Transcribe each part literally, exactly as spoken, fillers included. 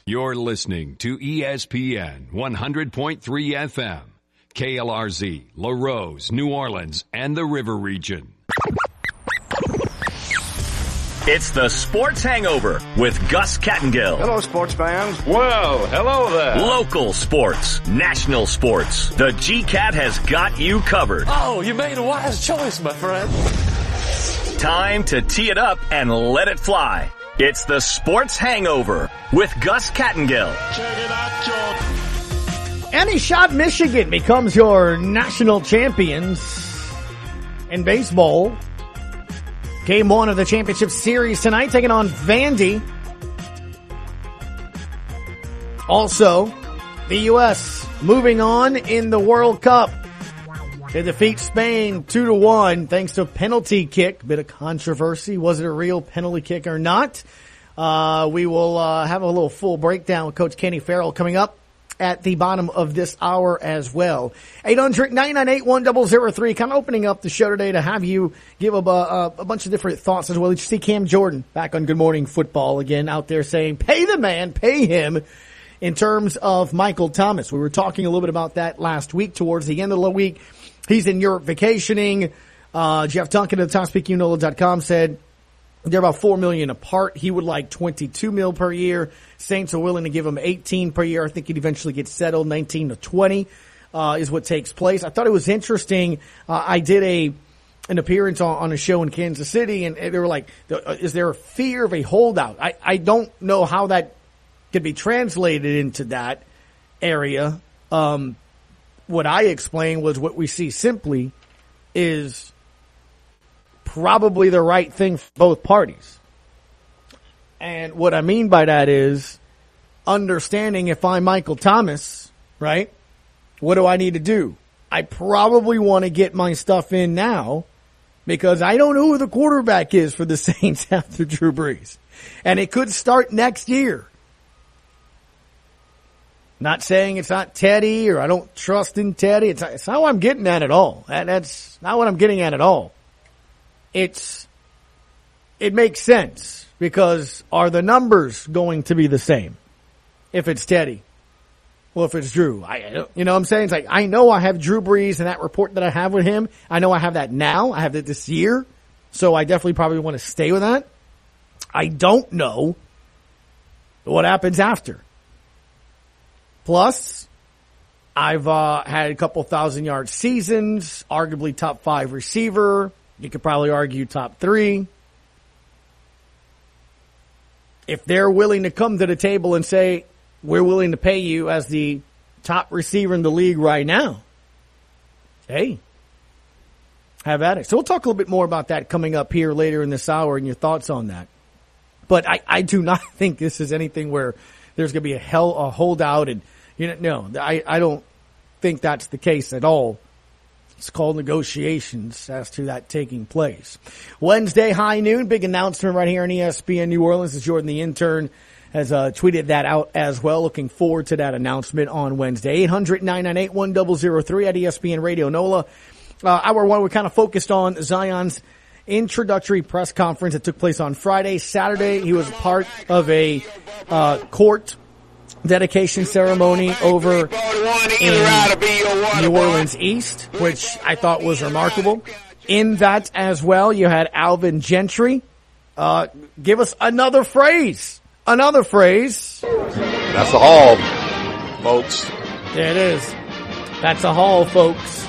You're listening to E S P N one hundred point three F M, K L R Z, LaRose, New Orleans, and the River Region. It's the Sports Hangover with Gus Kattengill. Hello, sports fans. Well, hello there. Local sports, national sports. The G-Cat has got you covered. Oh, you made a wise choice, my friend. Time to tee it up and let it fly. It's the Sports Hangover with Gus Kattengill. Check it out, George. Any shot Michigan becomes your national champions in baseball. Game one of the championship series tonight, taking on Vandy. Also, the U S moving on in the World Cup. They defeat Spain two to one thanks to a penalty kick. Bit of controversy. Was it a real penalty kick or not? Uh, we will uh, have a little full breakdown with Coach Kenny Farrell coming up at the bottom of this hour as well. eight hundred, nine nine eight, one zero zero three. Kind of opening up the show today to have you give a, a, a bunch of different thoughts as well. Did you see Cam Jordan back on Good Morning Football again out there saying, pay the man, pay him, in terms of Michael Thomas? We were talking a little bit about that last week towards the end of the week. He's in Europe vacationing. Uh, Jeff Duncan of Top Speak U N O L A dot com said they're about four million dollars apart. He would like twenty-two mil per year. Saints are willing to give him eighteen per year. I think he'd eventually get settled. nineteen to twenty uh, is what takes place. I thought it was interesting. Uh, I did a an appearance on, on a show in Kansas City, and they were like, is there a fear of a holdout? I, I don't know how that could be translated into that area. Um, what I explained was what we see simply is probably the right thing for both parties. And what I mean by that is understanding if I'm Michael Thomas, right, what do I need to do? I probably want to get my stuff in now because I don't know who the quarterback is for the Saints after Drew Brees. And it could start next year. Not saying it's not Teddy or I don't trust in Teddy. It's not, it's not what I'm getting at at all. That, that's not what I'm getting at at all. It's, it makes sense because are the numbers going to be the same if it's Teddy? Well, if it's Drew, I, you know what I'm saying? It's like, I know I have Drew Brees and that report that I have with him. I know I have that now. I have it this year. So I definitely probably want to stay with that. I don't know what happens after. Plus, I've uh, had a couple thousand yard seasons, arguably top five receiver. You could probably argue top three. If they're willing to come to the table and say, we're willing to pay you as the top receiver in the league right now, hey, have at it. So we'll talk a little bit more about that coming up here later in this hour and your thoughts on that. But I, I do not think this is anything where there's going to be a hell, a holdout. And, you know, no, I, I don't think that's the case at all. It's called negotiations as to that taking place. Wednesday, high noon, big announcement right here on E S P N New Orleans. As Jordan, the intern, has uh, tweeted that out as well. Looking forward to that announcement on Wednesday. eight hundred, nine nine eight, one zero zero three at E S P N Radio N O L A. Uh, hour one, we kind of focused on Zion's introductory press conference that took place on Friday. Saturday, he was part of a uh, court dedication ceremony over in New Orleans East, which I thought was remarkable. In that as well, you had Alvin Gentry. Uh, give us another phrase. Another phrase. That's a haul, folks. There it is. That's a haul, folks.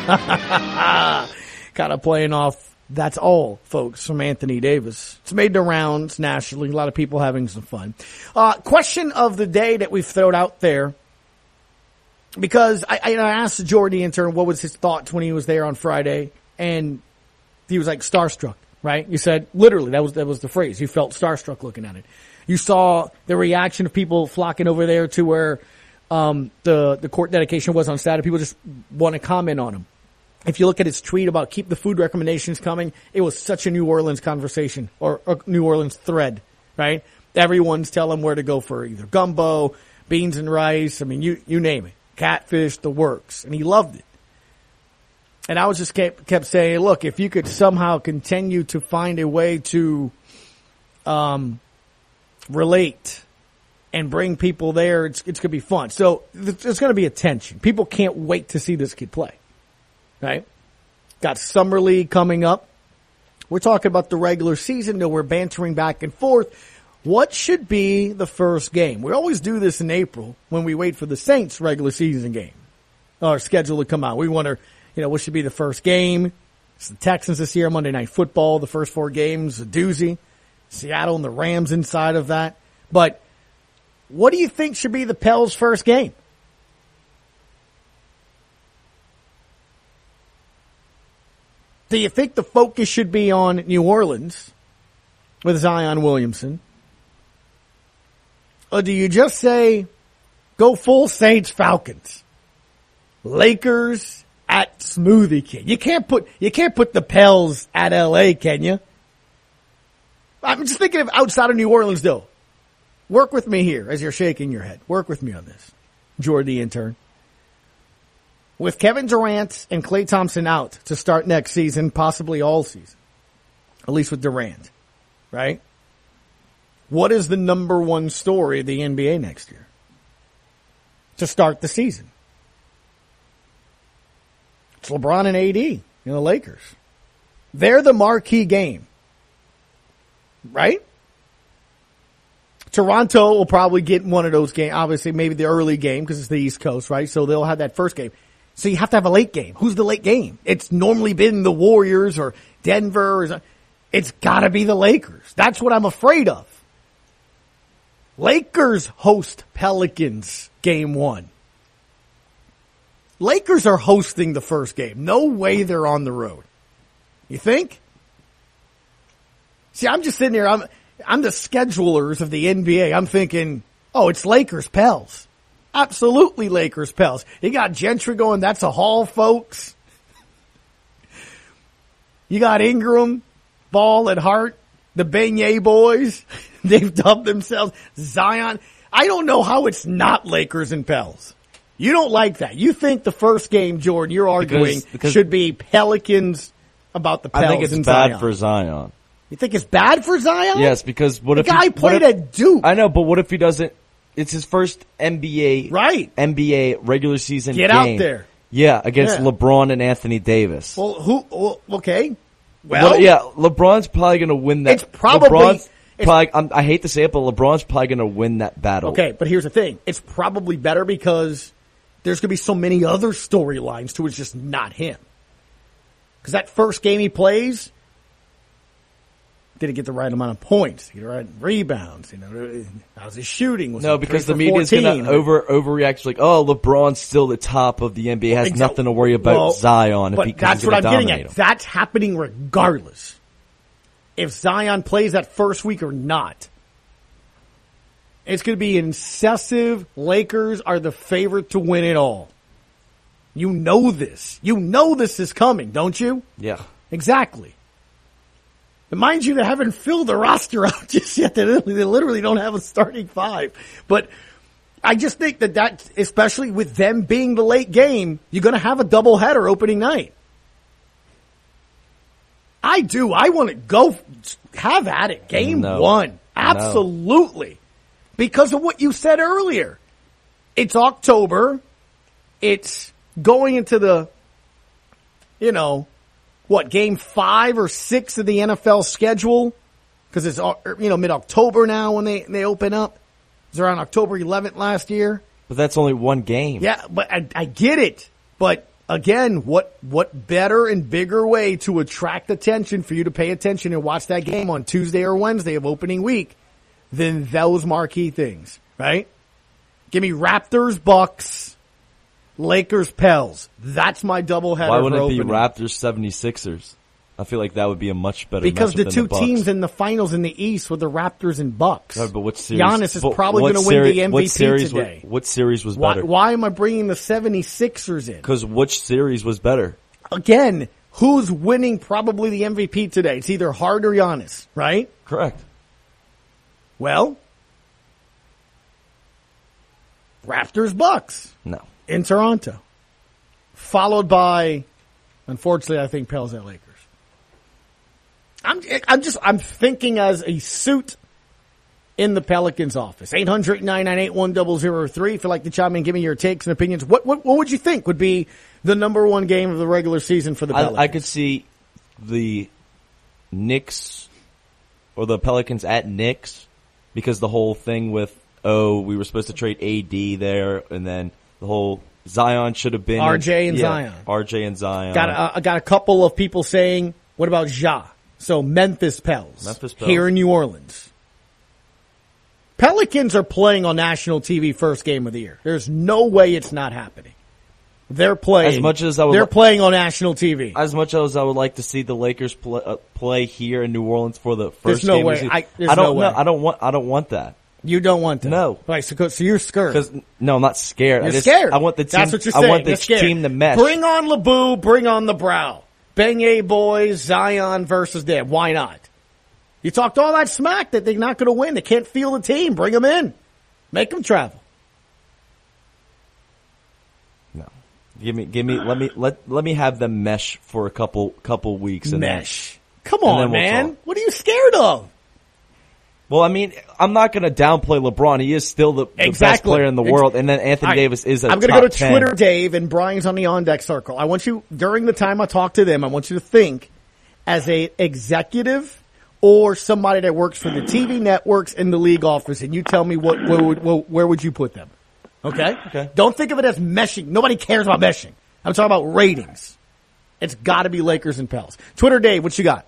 Kind of playing off That's All, folks, from Anthony Davis. It's made the rounds nationally. A lot of people having some fun. Uh, question of the day that we've thrown out there, because I, I, I asked Jordy intern what was his thoughts when he was there on Friday, and he was like starstruck, right? You said, literally, that was, that was the phrase. You felt starstruck looking at it. You saw the reaction of people flocking over there to where um, the, the court dedication was on Saturday. People just want to comment on him. If you look at his tweet about keep the food recommendations coming, it was such a New Orleans conversation or a New Orleans thread, right? Everyone's telling where to go for either gumbo, beans and rice. I mean, you, you name it. Catfish, the works. And he loved it. And I was just kept, kept saying, look, if you could somehow continue to find a way to, um, relate and bring people there. It's, it's going to be fun. So there's going to be attention. People can't wait to see this kid play. Right? Got Summer League coming up. We're talking about the regular season, though we're bantering back and forth. What should be the first game? We always do this in April when we wait for the Saints regular season game, or schedule to come out. We wonder, you know, what should be the first game? It's the Texans this year, Monday Night Football, the first four games, a doozy. Seattle and the Rams inside of that. But what do you think should be the Pels' first game? Do you think the focus should be on New Orleans with Zion Williamson? Or do you just say, go full Saints Falcons? Lakers at Smoothie King. You can't put, you can't put the Pels at L A, can you? I'm just thinking of outside of New Orleans though. Work with me here as you're shaking your head. Work with me on this. Jordan, the intern. With Kevin Durant and Klay Thompson out to start next season, possibly all season, at least with Durant, right? What is the number one story of the N B A next year to start the season? It's LeBron and A D in the Lakers. They're the marquee game, right? Toronto will probably get one of those games, obviously maybe the early game because it's the East Coast, right? So they'll have that first game. So you have to have a late game. Who's the late game? It's normally been the Warriors or Denver. Or, it's got to be the Lakers. That's what I'm afraid of. Lakers host Pelicans game one. Lakers are hosting the first game. No way they're on the road. You think? See, I'm just sitting here. I'm I'm the schedulers of the N B A. I'm thinking, oh, it's Lakers Pels. Absolutely Lakers Pels. You got Gentry going, that's a haul, folks. You got Ingram, Ball at Hart, the Beignet boys. They've dubbed themselves Zion. I don't know how it's not Lakers and Pels. You don't like that. You think the first game, Jordan, you're arguing because, because should be Pelicans about the Pels I think it's and bad Zion. for Zion. You think it's bad for Zion? Yes, because what the if guy he, played what if, at Duke? I know, but what if he doesn't? It's his first N B A right. N B A regular season Get game. out there. Yeah, against Yeah. LeBron and Anthony Davis. Well, who? Well, okay. Well, well, yeah, LeBron's probably going to win that. It's probably. LeBron's it's, probably I'm, I hate to say it, but LeBron's probably going to win that battle. Okay, but here's the thing: it's probably better because there's going to be so many other storylines to it. It's just not him. Because that first game he plays, did he get the right amount of points? Did he get the right rebounds? You know, how's his shooting? Was no, it because three the for media's going to over overreact. Like, oh, LeBron's still the top of the N B A. Has Exactly. nothing to worry about well, Zion. If but he, 'cause that's he's what I'm gonna getting dominate at. him. That's happening regardless. If Zion plays that first week or not, it's going to be incisive. Lakers are the favorite to win it all. You know this. You know this is coming, don't you? Yeah. Exactly. And mind you, they haven't filled the roster out just yet. They literally, they literally don't have a starting five. But I just think that that, especially with them being the late game, you're going to have a doubleheader opening night. I do. I want to go have at it. Game No. one. Absolutely. No. Because of what you said earlier. It's October. It's going into the, you know, what, game five or six of the N F L schedule? Because it's, you know, mid-October now when they, they open up. It was around October eleventh last year. But that's only one game. Yeah, but I, I get it. But again, what, what better and bigger way to attract attention for you to pay attention and watch that game on Tuesday or Wednesday of opening week than those marquee things, right? Give me Raptors, Bucks, Lakers, Pels. That's my doubleheader. Why wouldn't for it be opening. Raptors seventy-sixers? I feel like that would be a much better Because matchup the than two the Bucks. teams in the finals in the East were the Raptors and Bucks. No, but what series? Giannis is but probably what going to win seri- the M V what P series today. Was, what series was Why, better? why am I bringing the seventy-sixers in? Because which series was better? Again, who's winning probably the M V P today? It's either Hart or Giannis, right? Correct. Well, Raptors, Bucks No. in Toronto. Followed by, unfortunately, I think Pels at Lakers. I'm, I'm just, I'm thinking as a suit in the Pelicans office. eight hundred, nine nine eight, one zero zero three. If you'd like to chime in, give me your takes and opinions. What, what, what would you think would be the number one game of the regular season for the Pelicans? I, I could see the Knicks or the Pelicans at Knicks, because the whole thing with, oh, we were supposed to trade A D there, and then the whole Zion should have been R J and yeah, Zion. R J and Zion. Got a, I got a couple of people saying, what about Ja? So Memphis Pels, Memphis Pels here in New Orleans. Pelicans are playing on national T V first game of the year. There's no way it's not happening. They're playing. As much as I would, they're playing on national T V. As much as I would like to see the Lakers play, uh, play here in New Orleans for the first there's no game way. of the season, I, there's I don't no way. know. I don't want. I don't want that. You don't want that. No. Right, so, so you're scared. Because no, I'm not scared. You're I just, scared. I want the team. That's what you're saying. I want the You're scared. team to mesh. Bring on LeBou. Bring on the Brow. Beignet boys. Zion versus them. Why not? You talked all that smack that they're not going to win. They can't feel the team. Bring them in. Make them travel. No, give me, give me. Let me let let me have them mesh for a couple couple weeks. And Mesh. Then, Come and on, then we'll man. talk. What are you scared of? Well, I mean, I'm not going to downplay LeBron. He is still the, the best Exactly. player in the Ex- world, and then Anthony I, Davis is a I'm top gonna go to ten. Twitter, Dave, and Brian's on the on deck circle. I want you, during the time I talk to them, I want you to think as a executive or somebody that works for the T V networks in the league office, and you tell me what, where would, where would you put them? Okay? Okay. Don't think of it as meshing. Nobody cares about meshing. I'm talking about ratings. It's got to be Lakers and Pels. Twitter, Dave, what you got?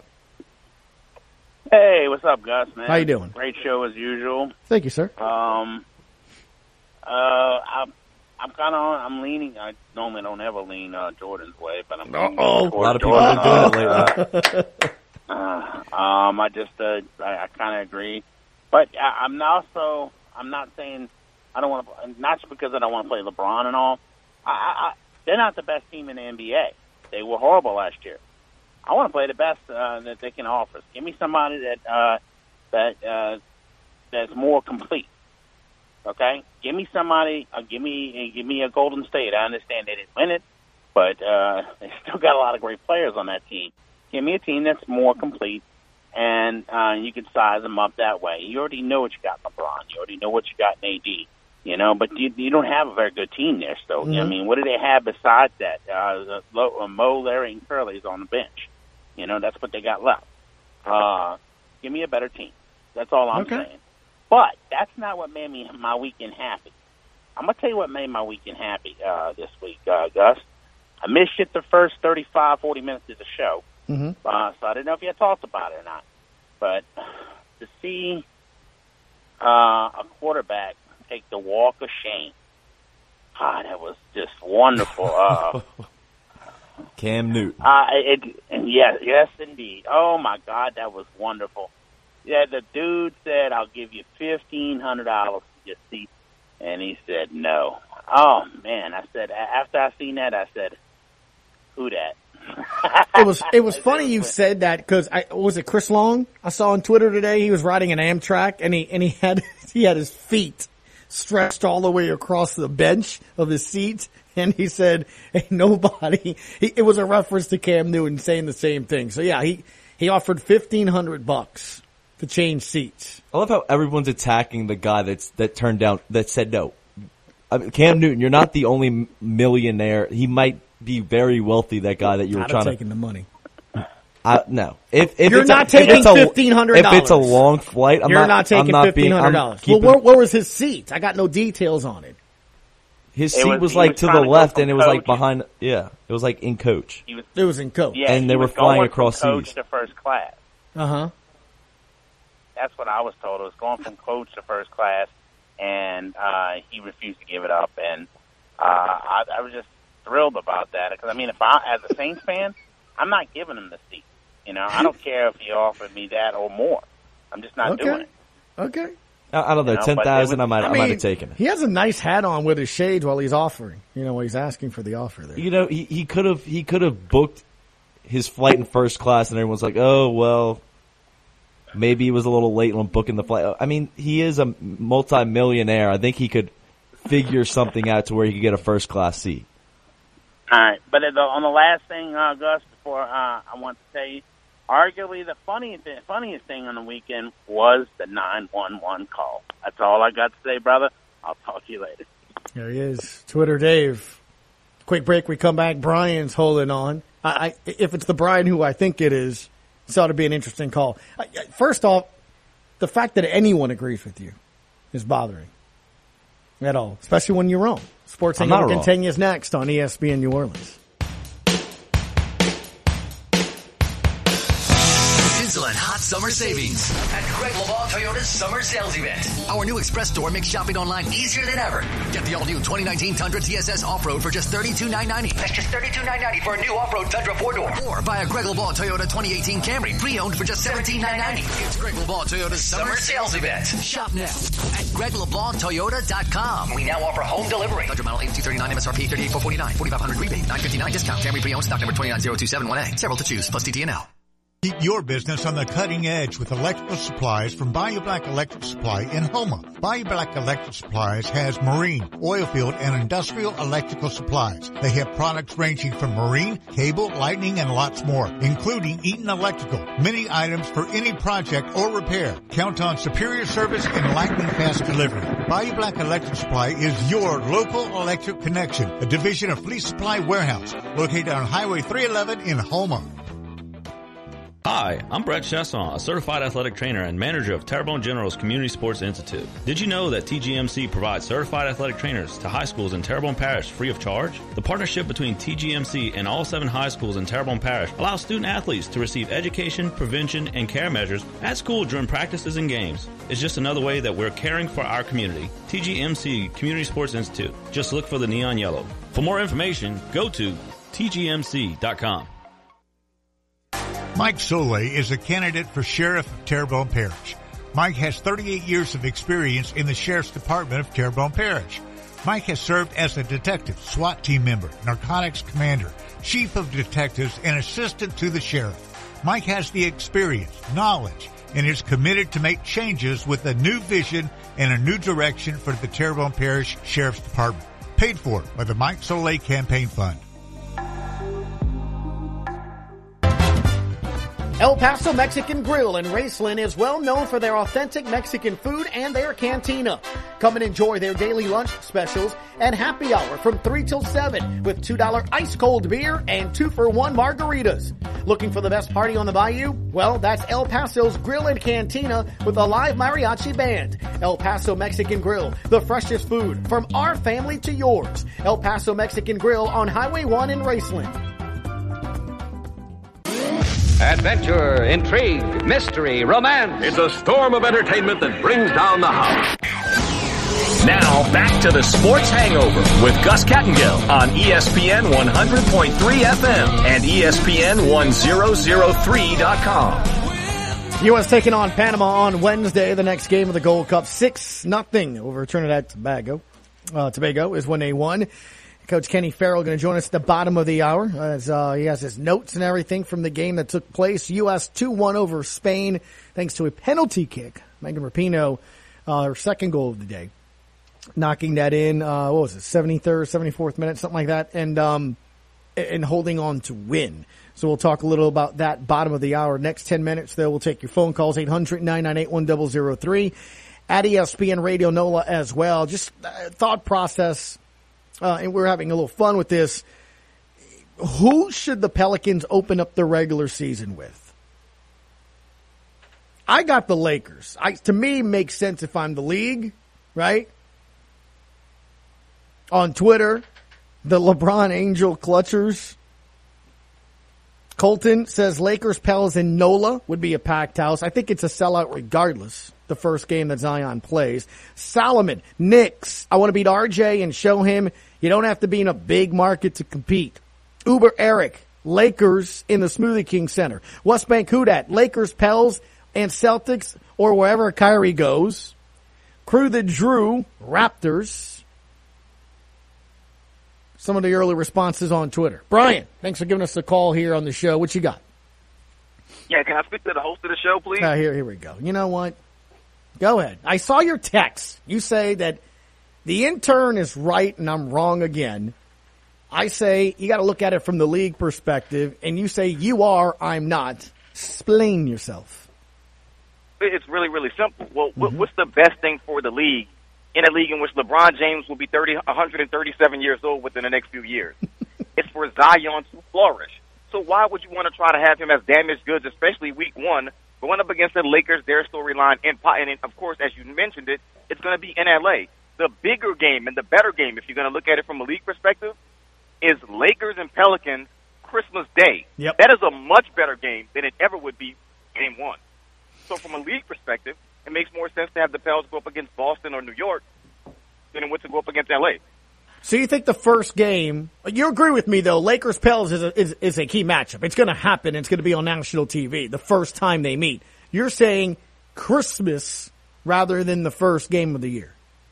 Hey, what's up, Gus, man? How you doing? Great show as usual. Thank you, sir. Um, uh, I'm, I'm kind of, I'm leaning, I normally don't ever lean uh, Jordan's way, but I'm leaning Uh-oh. towards A lot of people Jordan. have been doing it lately. Uh, um, I just, uh, I, I kind of agree. But I, I'm also, I'm not saying I don't want to, not just because I don't want to play LeBron and all. I, I, they're not the best team in the N B A. They were horrible last year. I want to play the best uh, that they can offer. Give me somebody that uh, that uh, that's more complete. Okay, give me somebody. Uh, give me give me a Golden State. I understand they didn't win it, but uh, they still got a lot of great players on that team. Give me a team that's more complete, and uh, you can size them up that way. You already know what you got in LeBron. You already know what you got in A D. You know, but you, you don't have a very good team there still. Mm-hmm. I mean, what do they have besides that? Uh, uh, Mo, Larry, and Curly's on the bench. You know, that's what they got left. Uh, give me a better team. That's all I'm Okay. saying. But that's not what made me my weekend happy. I'm going to tell you what made my weekend happy uh, this week, uh, Gus. I missed it the first thirty-five, forty minutes of the show. Mm-hmm. Uh, so I didn't know if you had talked about it or not. But to see uh, a quarterback take the walk of shame, ah, that was just wonderful. Uh, Cam Newton. uh, it, and yes, yes, indeed. Oh, my God, that was wonderful. Yeah, the dude said, I'll give you fifteen hundred dollars for your seat. And he said, no. Oh, man, I said, after I seen that, I said, who that? It was it was funny you said that because I was it Chris Long I saw on Twitter today. He was riding an Amtrak and he and he had he had his feet stretched all the way across the bench of his seat, and he said, "Ain't nobody." He, it was a reference to Cam Newton saying the same thing. So yeah, he he offered fifteen hundred bucks to change seats. I love how everyone's attacking the guy that's that turned down that said no. I mean, Cam Newton, you're not the only millionaire. He might be very wealthy. That guy that you were I'd trying have to. taken the money. I, no, if, if You're it's not a, if taking it's a- fifteen hundred dollars. If it's a long flight, I'm You're not, not taking I'm not fifteen being, hundred I'm dollars. Well, keeping- where, where was his seat? I got no details on it. his It seat was- was, he like was to the trying to go left, from and it was like coach. behind. Yeah, it was like in coach. He was, It was in coach. yeah, And he they were was flying going across from coach seas. to first class. Uh huh. That's what I was told. It was going from coach to first class, and uh, he refused to give it up. And uh, I, I was just thrilled about that because I mean, if I, as a Saints fan, I'm not giving him the seat. You know, I don't care if he offered me that or more. I'm just not Okay. doing it. Okay. I, I don't know, You know, ten but thousand. it I was- might, I, I might mean, have taken it. he has a nice hat on with his shades while he's offering. You know, while he's asking for the offer there. You know, he he could have he could have booked his flight in first class, and everyone's like, "Oh well, maybe he was a little late on booking the flight." I mean, he is a multi-millionaire. I think he could figure something out to where he could get a first class seat. All right, but the, on the last thing, uh, Gus, before uh, I want to tell you, arguably the funniest thing, funniest thing on the weekend was the nine one one call. That's all I got to say, brother. I'll talk to you later. There he is, Twitter Dave. Quick break. We come back. Brian's holding on. I, I, if it's the Brian who I think it is, this ought to be an interesting call. I, first off, the fact that anyone agrees with you is bothering at all, especially when you're wrong. Sports Hangover continues next on E S P N New Orleans. Sizzling hot summer savings at Greg LeBlanc Toyota's summer sales event. Our new express store makes shopping online easier than ever. Get the all-new twenty nineteen Tundra T S S Off-Road for just thirty-two thousand nine hundred ninety dollars. That's just thirty-two thousand nine hundred ninety dollars for a new Off-Road Tundra four-door. Or buy a Greg LeBlanc Toyota twenty eighteen Camry pre-owned for just seventeen thousand nine hundred ninety dollars. It's Greg LeBlanc Toyota's summer sales event. Shop now at Greg LeBlanc Toyota dot com. We now offer home delivery. Tundra model eighty-two thirty-nine M S R P thirty-eight thousand four hundred forty-nine. forty-five hundred rebate. nine fifty-nine discount. Camry pre-owned stock number two nine zero two seven one A. Several to choose plus T T N L. Keep your business on the cutting edge with electrical supplies from Bayou Black Electric Supply in Houma. Bayou Black Electric Supplies has marine, oil field, and industrial electrical supplies. They have products ranging from marine, cable, lightning, and lots more, including Eaton Electrical. Many items for any project or repair. Count on superior service and lightning fast delivery. Bayou Black Electric Supply is your local electric connection, a division of Fleet Supply Warehouse, located on Highway three eleven in Houma. Hi, I'm Brett Chesson, a certified athletic trainer and manager of Terrebonne General's Community Sports Institute. Did you know that T G M C provides certified athletic trainers to high schools in Terrebonne Parish free of charge? The partnership between T G M C and all seven high schools in Terrebonne Parish allows student athletes to receive education, prevention, and care measures at school during practices and games. It's just another way that we're caring for our community. T G M C Community Sports Institute. Just look for the neon yellow. For more information, go to T G M C dot com. Mike Solé is a candidate for Sheriff of Terrebonne Parish. Mike has thirty-eight years of experience in the Sheriff's Department of Terrebonne Parish. Mike has served as a detective, SWAT team member, narcotics commander, chief of detectives, and assistant to the sheriff. Mike has the experience, knowledge, and is committed to make changes with a new vision and a new direction for the Terrebonne Parish Sheriff's Department. Paid for by the Mike Solé Campaign Fund. El Paso Mexican Grill in Raceland is well known for their authentic Mexican food and their cantina. Come and enjoy their daily lunch specials and happy hour from three till seven with two dollar ice cold beer and two for one margaritas. Looking for the best party on the bayou? Well, that's El Paso's Grill and Cantina with a live mariachi band. El Paso Mexican Grill, the freshest food from our family to yours. El Paso Mexican Grill on Highway one in Raceland. Adventure, intrigue, mystery, romance. It's a storm of entertainment that brings down the house. Now, back to the Sports Hangover with Gus Kattengell on E S P N one hundred point three F M and E S P N one thousand three dot com. U S taking on Panama on Wednesday, the next game of the Gold Cup. six nothing over Trinidad and Tobago. Uh, Tobago is when they won. Coach Kenny Farrell going to join us at the bottom of the hour as uh, he has his notes and everything from the game that took place. U S two one over Spain thanks to a penalty kick. Megan Rapinoe, uh, her second goal of the day, knocking that in, uh, what was it, seventy-third, seventy-fourth minute, something like that, and um, and holding on to win. So we'll talk a little about that bottom of the hour. Next ten minutes, though, we'll take your phone calls, eight hundred, nine nine eight, one zero zero three, at E S P N Radio NOLA as well. Just uh, thought process. Uh, and we're having a little fun with this. Who should the Pelicans open up the regular season with? I got the Lakers. I, to me, makes sense if I'm the league, right? On Twitter, the LeBron Angel Clutchers. Colton says Lakers, Pels, and NOLA would be a packed house. I think it's a sellout regardless. The first game that Zion plays. Solomon, Knicks. I want to beat R J and show him you don't have to be in a big market to compete. Uber Eric, Lakers in the Smoothie King Center. West Bank Houdat, Lakers, Pels, and Celtics, or wherever Kyrie goes. Crew the Drew, Raptors. Some of the early responses on Twitter. Brian, thanks for giving us a call here on the show. What you got? Yeah, can I speak to the host of the show, please? Uh, here, here we go. You know what? Go ahead. I saw your text. You say that the intern is right and I'm wrong again. I say you got to look at it from the league perspective, and you say you are, I'm not. Explain yourself. It's really, really simple. Well, mm-hmm. what's the best thing for the league in a league in which LeBron James will be thirty, one hundred thirty-seven years old within the next few years? It's for Zion to flourish. So why would you want to try to have him as damaged goods, especially week one, going up against the Lakers, their storyline, and, and of course, as you mentioned it, it's going to be in L A. The bigger game and the better game, if you're going to look at it from a league perspective, is Lakers and Pelicans Christmas Day. Yep. That is a much better game than it ever would be game one. So from a league perspective, it makes more sense to have the Pels go up against Boston or New York than it would to go up against L A. So you think the first game, you agree with me though, Lakers-Pels is a, is, is a key matchup. It's going to happen. It's going to be on national T V the first time they meet. You're saying Christmas rather than the first game of the year.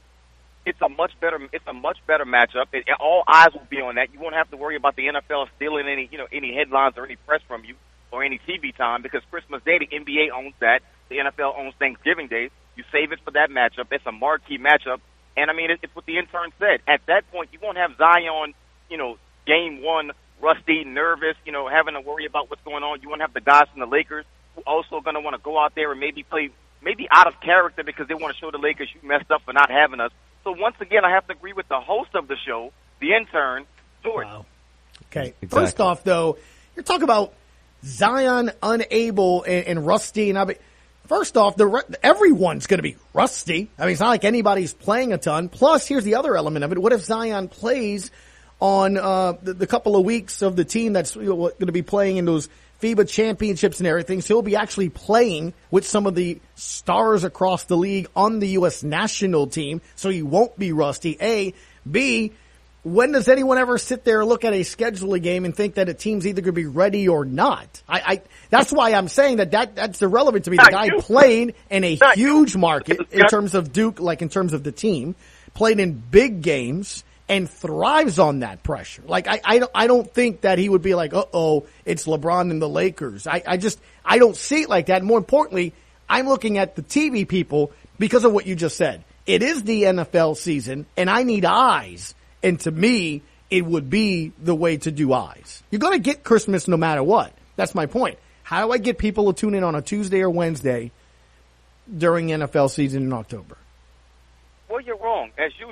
It's a much better, it's a much better matchup. It, all eyes will be on that. You won't have to worry about the N F L stealing any, you know, any headlines or any press from you or any T V time because Christmas Day, the N B A owns that. The N F L owns Thanksgiving Day. You save it for that matchup. It's a marquee matchup. And, I mean, it's what the intern said. At that point, you won't have Zion, you know, game one, rusty, nervous, you know, having to worry about what's going on. You won't have the guys from the Lakers who also going to want to go out there and maybe play maybe out of character because they want to show the Lakers you messed up for not having us. So, once again, I have to agree with the host of the show, the intern, George. Wow. Okay. Exactly. First off, though, you're talking about Zion unable and, and rusty. and I mean, First off, the everyone's going to be rusty. I mean, it's not like anybody's playing a ton. Plus, here's the other element of it. What if Zion plays on uh, the, the couple of weeks of the team that's you know, going to be playing in those FIBA championships and everything? So he'll be actually playing with some of the stars across the league on the U S national team. So he won't be rusty. A. B. When does anyone ever sit there and look at a scheduling game and think that a team's either going to be ready or not? I, I that's why I'm saying that, that that's irrelevant to me. The guy played in a huge market in terms of Duke, like in terms of the team, played in big games and thrives on that pressure. Like I, I don't, I don't think that he would be like, uh oh, it's LeBron and the Lakers. I, I just, I don't see it like that. And more importantly, I'm looking at the T V people because of what you just said. It is the N F L season and I need eyes. And to me, it would be the way to do eyes. You're going to get Christmas no matter what. That's my point. How do I get people to tune in on a Tuesday or Wednesday during N F L season in October? Well, you're wrong, as usual.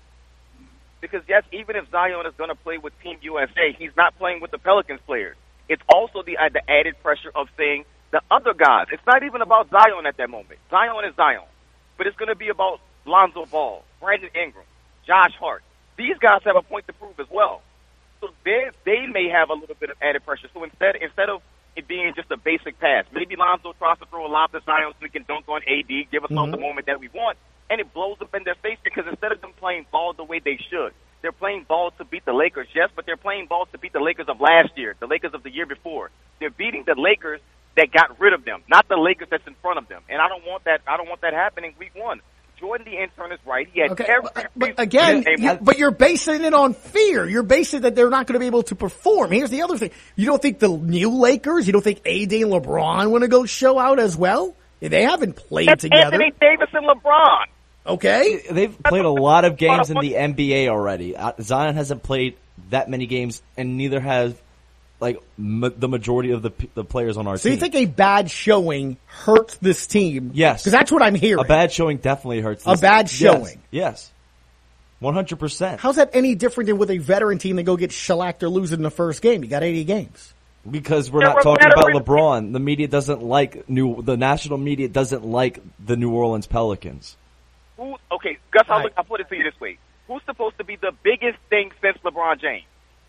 Because, yes, even if Zion is going to play with Team U S A, he's not playing with the Pelicans players. It's also the, uh, the added pressure of saying the other guys. It's not even about Zion at that moment. Zion is Zion. But it's going to be about Lonzo Ball, Brandon Ingram, Josh Hart. These guys have a point to prove as well. So they they may have a little bit of added pressure. So instead instead of it being just a basic pass, maybe Lonzo tries to throw a lob to Zion so we can dunk on A D, give us mm-hmm. all the moment that we want, and it blows up in their face because instead of them playing ball the way they should, they're playing ball to beat the Lakers, yes, but they're playing ball to beat the Lakers of last year, the Lakers of the year before. They're beating the Lakers that got rid of them, not the Lakers that's in front of them. And I don't want that. I don't want that happening week one. Jordan, the intern, is right. He had okay, every, but, but again, you, but you're basing it on fear. You're basing that they're not going to be able to perform. Here's the other thing. You don't think the new Lakers, you don't think A D and LeBron want to go show out as well? They haven't played That's together. Anthony Davis and LeBron. Okay. They've played a lot of games in the N B A already. Zion hasn't played that many games, and neither has like m- the majority of the p- the players on our so team. So you think a bad showing hurts this team? Yes. Because that's what I'm hearing. A bad showing definitely hurts this A bad team. showing? Yes. yes. one hundred percent. How's that any different than with a veteran team that go get shellacked or lose in the first game? You got eighty games. Because we're not talking about LeBron. The media doesn't like new. The national media doesn't like the New Orleans Pelicans. Who? Okay, Gus, I'll, right. look, I'll put it to you this way: who's supposed to be the biggest thing since LeBron James?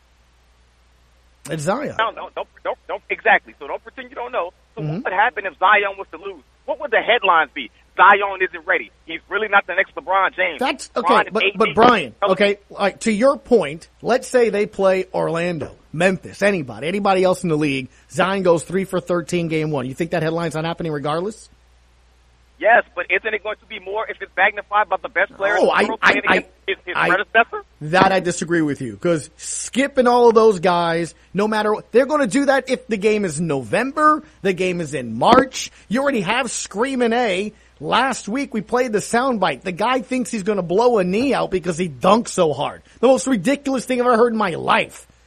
It's Zion. No, no, don't, don't, don't, exactly. So don't pretend you don't know. So mm-hmm. what would happen if Zion was to lose? What would the headlines be? Zion isn't ready. He's really not the next LeBron James. That's okay, but but Brian, okay, like to your point, let's say they play Orlando, Memphis, anybody, anybody else in the league. Zion goes three for thirteen game one. You think that headline's not happening regardless? Yes, but isn't it going to be more if it's magnified by the best player oh, in the world I, playing I, against his, his I, predecessor? That I disagree with you, because Skip and all of those guys, no matter what, they're going to do that if the game is November, the game is in March. You already have Screamin' A. Last week we played the soundbite. The guy thinks he's going to blow a knee out because he dunked so hard. The most ridiculous thing I've ever heard in my life.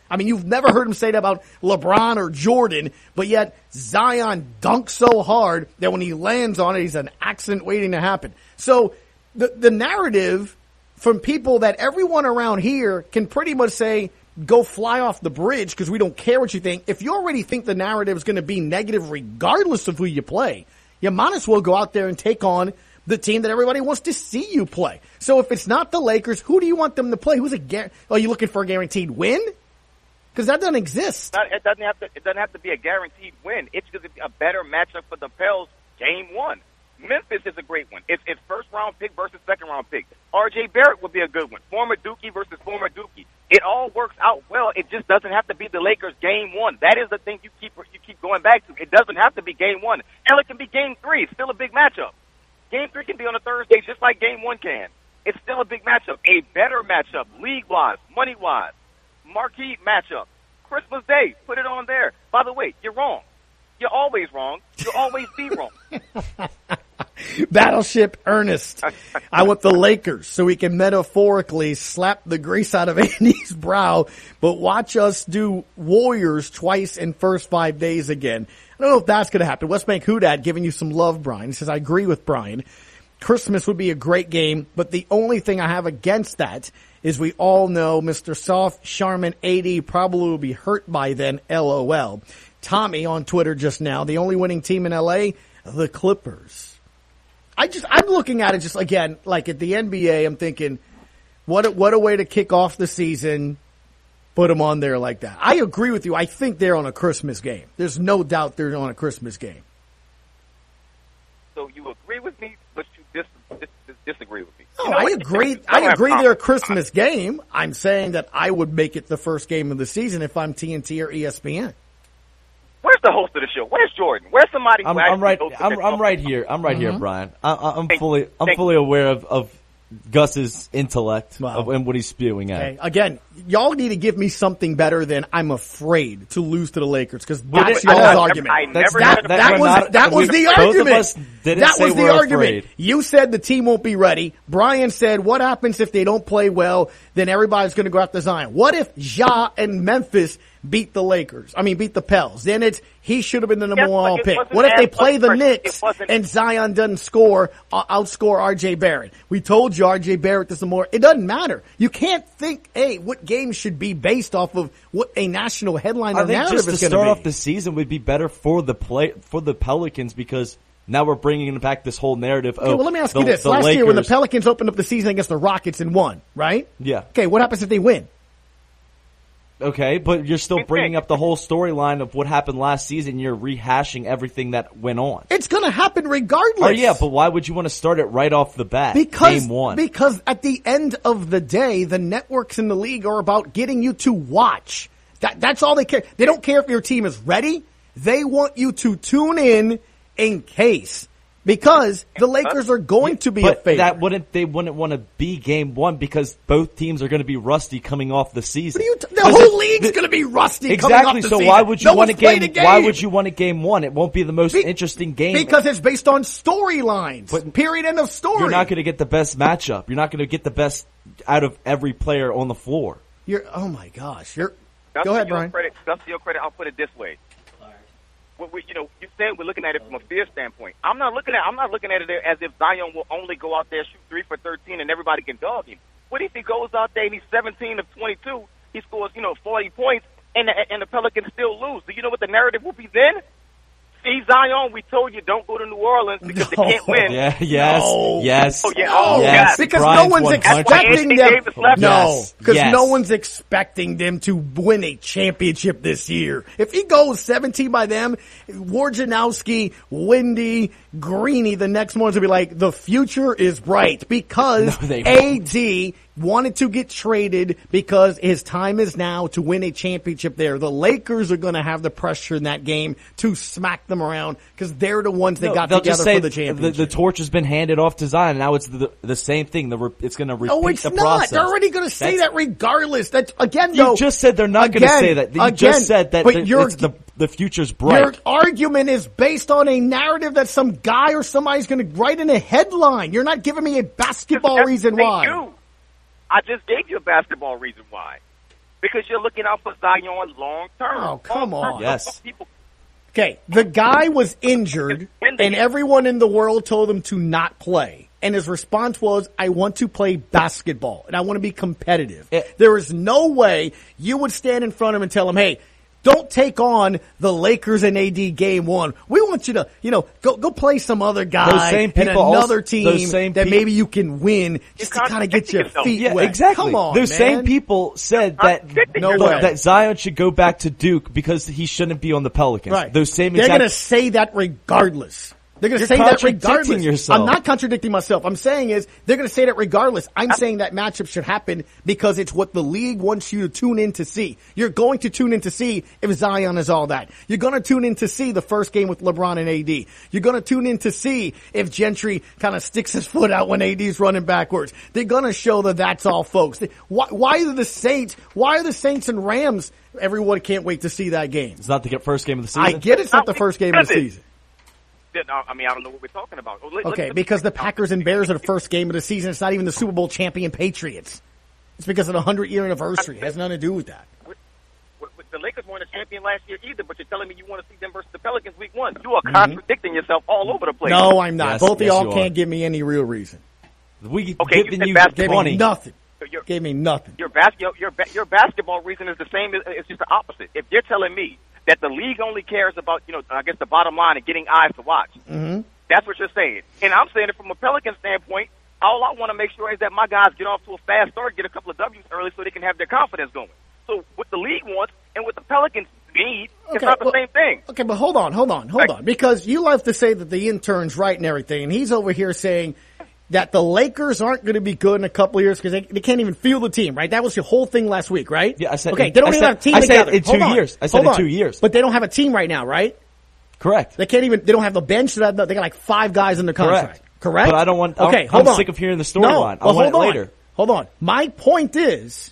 I mean, you've never heard him say that about LeBron or Jordan, but yet Zion dunks so hard that when he lands on it, he's an accident waiting to happen. So the the narrative from people that everyone around here can pretty much say, go fly off the bridge because we don't care what you think. If you already think the narrative is going to be negative regardless of who you play, you might as well go out there and take on the team that everybody wants to see you play. So if it's not the Lakers, who do you want them to play? Who's a gar- Are you looking for a guaranteed win? Because that doesn't exist. Not, it doesn't have to. It doesn't have to be a guaranteed win. It's just a better matchup for the Pels. Game one, Memphis is a great one. It's, it's first round pick versus second round pick. R J Barrett would be a good one. Former Dookie versus former Dookie. It all works out well. It just doesn't have to be the Lakers game one. That is the thing you keep you keep going back to. It doesn't have to be game one. Hell, it can be game three. It's still a big matchup. Game three can be on a Thursday just like game one can. It's still a big matchup. A better matchup, league-wise, money-wise. Marquee matchup. Christmas Day, put it on there. By the way, you're wrong. You're always wrong. You'll always be wrong. Battleship Ernest. I want the Lakers so we can metaphorically slap the grease out of Andy's brow, but watch us do Warriors twice in first five days again. I don't know if that's going to happen. West Bank Hoodad giving you some love, Brian. He says, I agree with Brian. Christmas would be a great game, but the only thing I have against that is we all know Mister Soft Charmin eighty probably will be hurt by then, LOL. Tommy on Twitter just now, the only winning team in L A, the Clippers. I just, I'm looking at it just again, like at the N B A, I'm thinking, what a, what a way to kick off the season, put them on there like that. I agree with you. I think they're on a Christmas game. There's no doubt they're on a Christmas game. So you agree with me, but you dis- dis- dis- disagree with me. No, You know I what? agree. I I don't have agree problems. they're a Christmas game. I'm saying that I would make it the first game of the season if I'm T N T or E S P N. Where's the host of the show? Where's Jordan? Where's somebody who I'm, actually I'm right. hosted I'm, this I'm show? right here. I'm right Mm-hmm. here, Brian. I, I, I'm Thank- fully. I'm thank- fully aware of, of Gus's intellect Wow. of, and what he's spewing at. Okay. Again, y'all need to give me something better than I'm afraid to lose to the Lakers because But that's it- I y'all's never- argument. I That's never that said that we're was not- that was we- the both of argument. us didn't That say was the we're argument. afraid. You said the team won't be ready. Brian said, "What happens if they don't play well? Then everybody's going to go after Zion. What if Ja and Memphis beat the Lakers? I mean, beat the Pels? Then it's he should have been the number Yeah, one but it pick. wasn't What if they as play much the pressure. Knicks It wasn't- and Zion doesn't score, uh, outscore R J Barrett? We told you R J Barrett does some more. It doesn't matter. You can't think, hey, what game should be based off of what a national headline I or think narrative just to is going start to off be. the season would be better for the play for the Pelicans because now we're bringing back this whole narrative. Okay, of well, let me ask the, you this. the Last Lakers, year when the Pelicans opened up the season against the Rockets and won, right? Yeah. Okay, what happens if they win? Okay, but you're still Same bringing thing. up the whole storyline of what happened last season. You're rehashing everything that went on. It's going to happen regardless. Oh yeah, but why would you want to start it right off the bat? because, game one. because at the end of the day, the networks in the league are about getting you to watch. That, that's all they care. They don't care if your team is ready. They want you to tune in in case. Because the Lakers are going to be a but favorite. that wouldn't they wouldn't want to be game one because both teams are going to be rusty coming off the season. What are you t- the 'Cause whole it- league's the- going to be rusty. Exactly. Coming off the So season. why would you No want a one's played game, a game? Why would you want a game one? It won't be the most Be- interesting game Because it's based on storylines. But Period. End of story. you're not going to get the best matchup. You're not going to get the best out of every player on the floor. You're. Oh my gosh. You're. That's Go ahead, to your Brian. Credit, that's to your credit. I'll put it this way. What we, you know, you said we're looking at it from a fear standpoint. I'm not looking at. I'm not looking at it as if Zion will only go out there shoot three for thirteen and everybody can dog him. What if he goes out there and he's seventeen of twenty-two? He scores, you know, forty points, and the, and the Pelicans still lose. Do you know what the narrative will be then? See, Zion, we told you don't go to New Orleans because they No. can't win. Yeah. Yes. No. Yes. Oh, yeah. Oh, yes. Because Brian's no one's one hundred percent. expecting That's why them. Anthony Davis left. No, Yes. because Yes. no one's expecting them to win a championship this year. If he goes seventeen by them, Wojnarowski, Wendy, Greeny, the next ones will be like, the future is bright because No, they A D wanted to get traded because his time is now to win a championship there. The Lakers are going to have the pressure in that game to smack them around because they're the ones that No, got they'll together just say for the the, championship. the torch has been handed off to Zion. Now it's the the same thing. The re, it's going to repeat No, it's the not. process. They're already going to say That's- that regardless. That again, You though, just said they're not going to again, say that. You again, just said that but the, you're- it's the the future's bright. Your argument is based on a narrative that some guy or somebody's going to write in a headline. You're not giving me a basketball That's- reason thank why. you. I just gave you a basketball reason why. because you're looking out for Zion long term. Oh, come on. Yes. People, Okay, the guy was injured, and everyone in the world told him to not play. And his response was, I want to play basketball, and I want to be competitive. It, there is no way you would stand in front of him and tell him, hey, don't take on the Lakers and A D game one. We want you to, you know, go go play some other guy those same and people another also, team those same that pe- maybe you can win just to kind of get your feet yeah, wet. Exactly. Come on, Those man. same people said that no look, way. that Zion should go back to Duke because he shouldn't be on the Pelicans. Right. Those same They're exact- going to say that regardless. They're going to You're say that contradicting regardless. yourself. I'm not contradicting myself. I'm saying is they're going to say that regardless. I'm saying that matchup should happen because it's what the league wants you to tune in to see. You're going to tune in to see if Zion is all that. You're going to tune in to see the first game with LeBron and A D. You're going to tune in to see if Gentry kind of sticks his foot out when A D's running backwards. They're going to show that that's all, folks. Why, why are the Saints? Why are the Saints and Rams? Everyone can't wait to see that game. It's not the first game of the season. I get it's not the first game of the season. I mean, I don't know what we're talking about. Okay, because the Packers and Bears are the first game of the season. It's not even the Super Bowl champion Patriots. It's because of the hundred-year anniversary. It has nothing to do with that. The Lakers weren't a champion last year either, but you're telling me you want to see them versus the Pelicans week one. You are contradicting mm-hmm. yourself all over the place. No, I'm not. Yes, Both yes, of y'all you can't are. give me any real reason. We okay, giving you, you basketball. Gave me nothing. Your, Gave me nothing. Your, bas- your, your, your basketball reason is the same. It's just the opposite. If you're telling me that the league only cares about, you know, I guess the bottom line and getting eyes to watch, mm-hmm. that's what you're saying. And I'm saying it from a Pelican standpoint. All I want to make sure is that my guys get off to a fast start, get a couple of W's early so they can have their confidence going. So what the league wants and what the Pelicans need, okay, it's not the well, same thing. Okay, but hold on, hold on, hold like, on. Because you love to say that the intern's right and everything, and he's over here saying that the Lakers aren't going to be good in a couple of years because they, they can't even feel the team, right? That was your whole thing last week, right? Yeah, I said. Okay, in, they don't I even said, have a team I together. said in two Hold on. years. I said Hold in on. two years. But they don't have a team right now, right? Correct. They can't even. They don't have a bench. They got like five guys in the contract. Correct. Correct. But I don't want. Okay, I'm, hold I'm on. sick of hearing the storyline. No, I well, want it hold on. later. Hold on. My point is,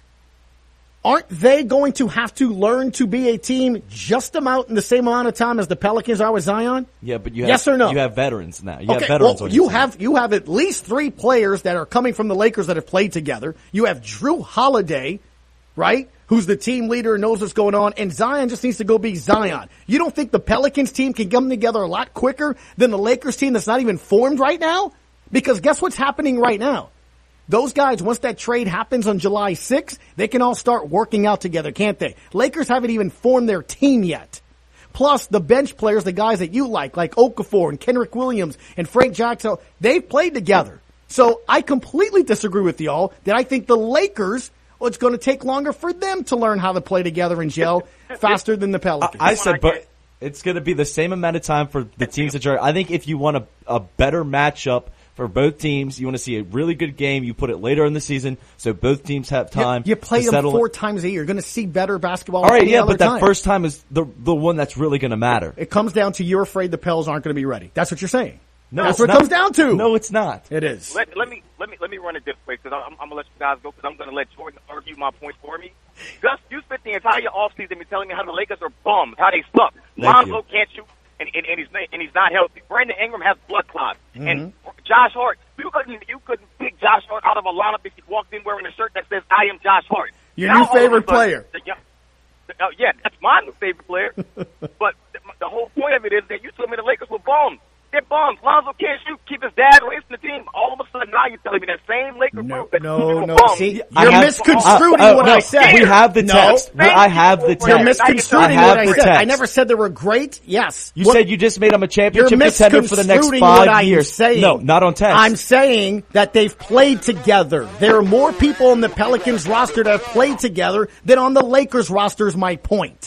aren't they going to have to learn to be a team just about in the same amount of time as the Pelicans are with Zion? Yeah, but you have, yes or no? You have veterans now. You okay, have veterans well, on your you team. have you have at least three players that are coming from the Lakers that have played together. You have Drew Holiday, right? Who's the team leader and knows what's going on, and Zion just needs to go be Zion. You don't think the Pelicans team can come together a lot quicker than the Lakers team that's not even formed right now? Because guess what's happening right now? Those guys, once that trade happens on July sixth, they can all start working out together, can't they? Lakers haven't even formed their team yet. Plus, the bench players, the guys that you like, like Okafor and Kenrick Williams and Frank Jackson, they've played together. So I completely disagree with y'all that I think the Lakers, well, it's going to take longer for them to learn how to play together and gel faster than the Pelicans. I, I said, but it's going to be the same amount of time for the teams that are. I think if you want a, a better matchup for both teams, you want to see a really good game, you put it later in the season so both teams have time. You, you play to them settle four it. times a year. You're going to see better basketball. All right, any yeah, other but that time. first time is the the one that's really going to matter. It comes down to you're afraid the Pels aren't going to be ready. That's what you're saying. No, That's it's what it not. comes down to. No, it's not. It is. Let, let me let me let me run it this way because I'm, I'm gonna let you guys go because I'm gonna let Jordan argue my point for me. Gus, you spent the entire offseason me telling me how the Lakers are bums, how they suck. Lonzo can't shoot, and, and, and he's and he's not healthy. Brandon Ingram has blood clots, Mm-hmm. and Josh Hart. You couldn't you couldn't pick Josh Hart out of a lineup if he walked in wearing a shirt that says "I am Josh Hart." Your Now, new favorite all of a sudden, player. the- yeah, the- uh, yeah, that's my new favorite player. But the, the whole point of it is that you told me the Lakers were bums. They're bums. Lonzo can't shoot. Keep his dad away from the team. All of a sudden, now you're telling me that same Laker No, group that no, you were no. bums. See, I you're have- misconstruing uh, uh, what no, I said. We have the No. text. We- I have the text. You're misconstruing I have what I the said. text. I never said they were great. Yes. You What- said you just made them a You're championship contender for the next misconstruing five what I'm years. saying. No, not on text. I'm saying that they've played together. There are more people on the Pelicans roster that have played together than on the Lakers roster is my point.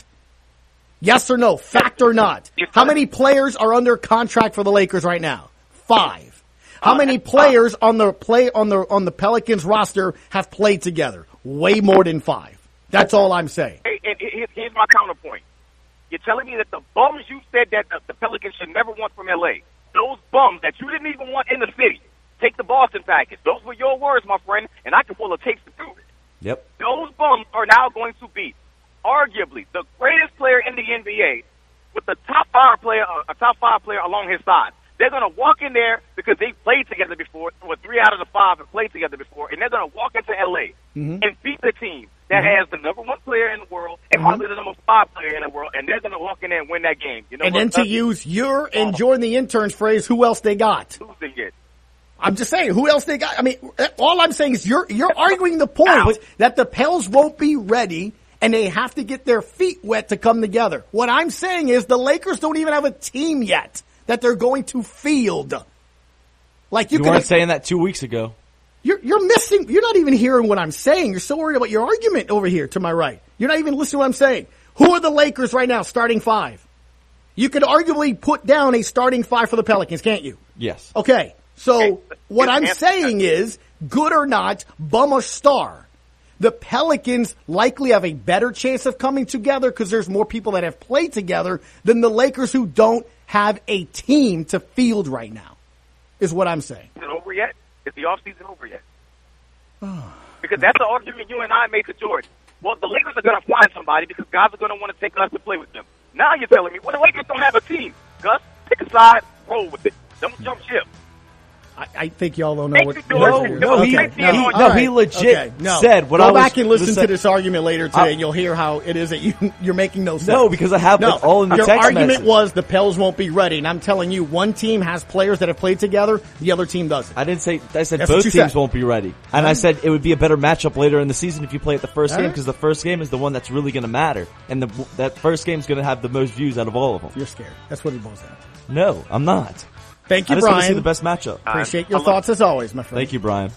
Yes or no? Fact or not? How many players are under contract for the Lakers right now? Five. How many players on the play on the on the Pelicans roster have played together? Way more than five. That's all I'm saying. Hey, and here's, here's my counterpoint. You're telling me that the bums you said that the, the Pelicans should never want from L A, those bums that you didn't even want in the city, take the Boston package. Those were your words, my friend, and I can pull a tape to prove it. Yep. Those bums are now going to be arguably the greatest player in the N B A with the top five player, uh, a top five player along his side. They're going to walk in there because they played together before, or three out of the five have played together before, and they're going to walk into L A Mhm. and beat the team that Mhm. has the number one player in the world and Mhm. probably the number five player in the world, and they're going to walk in there and win that game. You know And what? then to use your and Jordan the intern's phrase, who else they got? Who's they get? I'm just saying, who else they got? I mean, all I'm saying is you're you're arguing the point that the Pels won't be ready and they have to get their feet wet to come together. What I'm saying is the Lakers don't even have a team yet that they're going to field. Like you, You could weren't saying that two weeks ago. You're, you're missing, you're not even hearing what I'm saying. You're so worried about your argument over here to my right. You're not even listening to what I'm saying. Who are the Lakers right now starting five? You could arguably put down a starting five for the Pelicans, can't you? Yes. Okay. So what I'm saying is, good or not, bum or star, the Pelicans likely have a better chance of coming together because there's more people that have played together than the Lakers who don't have a team to field right now, is what I'm saying. Is it over yet? Is the offseason over yet? Because that's the argument you and I made to Jordan. Well, the Lakers are going to find somebody because guys are going to want to take us to play with them. Now you're telling me, well, the Lakers don't have a team. Gus, pick a side, roll with it. Don't jump ship. I, I think y'all don't know what. No, no, he, Okay. he, no, he legit Okay, no. said what Go I was. back and listen listen- to this argument later today, I- and you'll hear how it is that you you're making no sense. No, because I have no. it all in the Your text argument message. was the Pels won't be ready, and I'm telling you, one team has players that have played together, the other team doesn't. I didn't say. I said That's what both you teams said. won't be ready, and I said it would be a better matchup later in the season if you play it the first All game right. because the first game is the one that's really going to matter, and the, that first game is going to have the most views out of all of them. You're scared. That's what it boils down to. No, I'm not. Thank you, I just want to Brian. see the best matchup. Appreciate your thoughts as always, my friend. Thank you, Brian.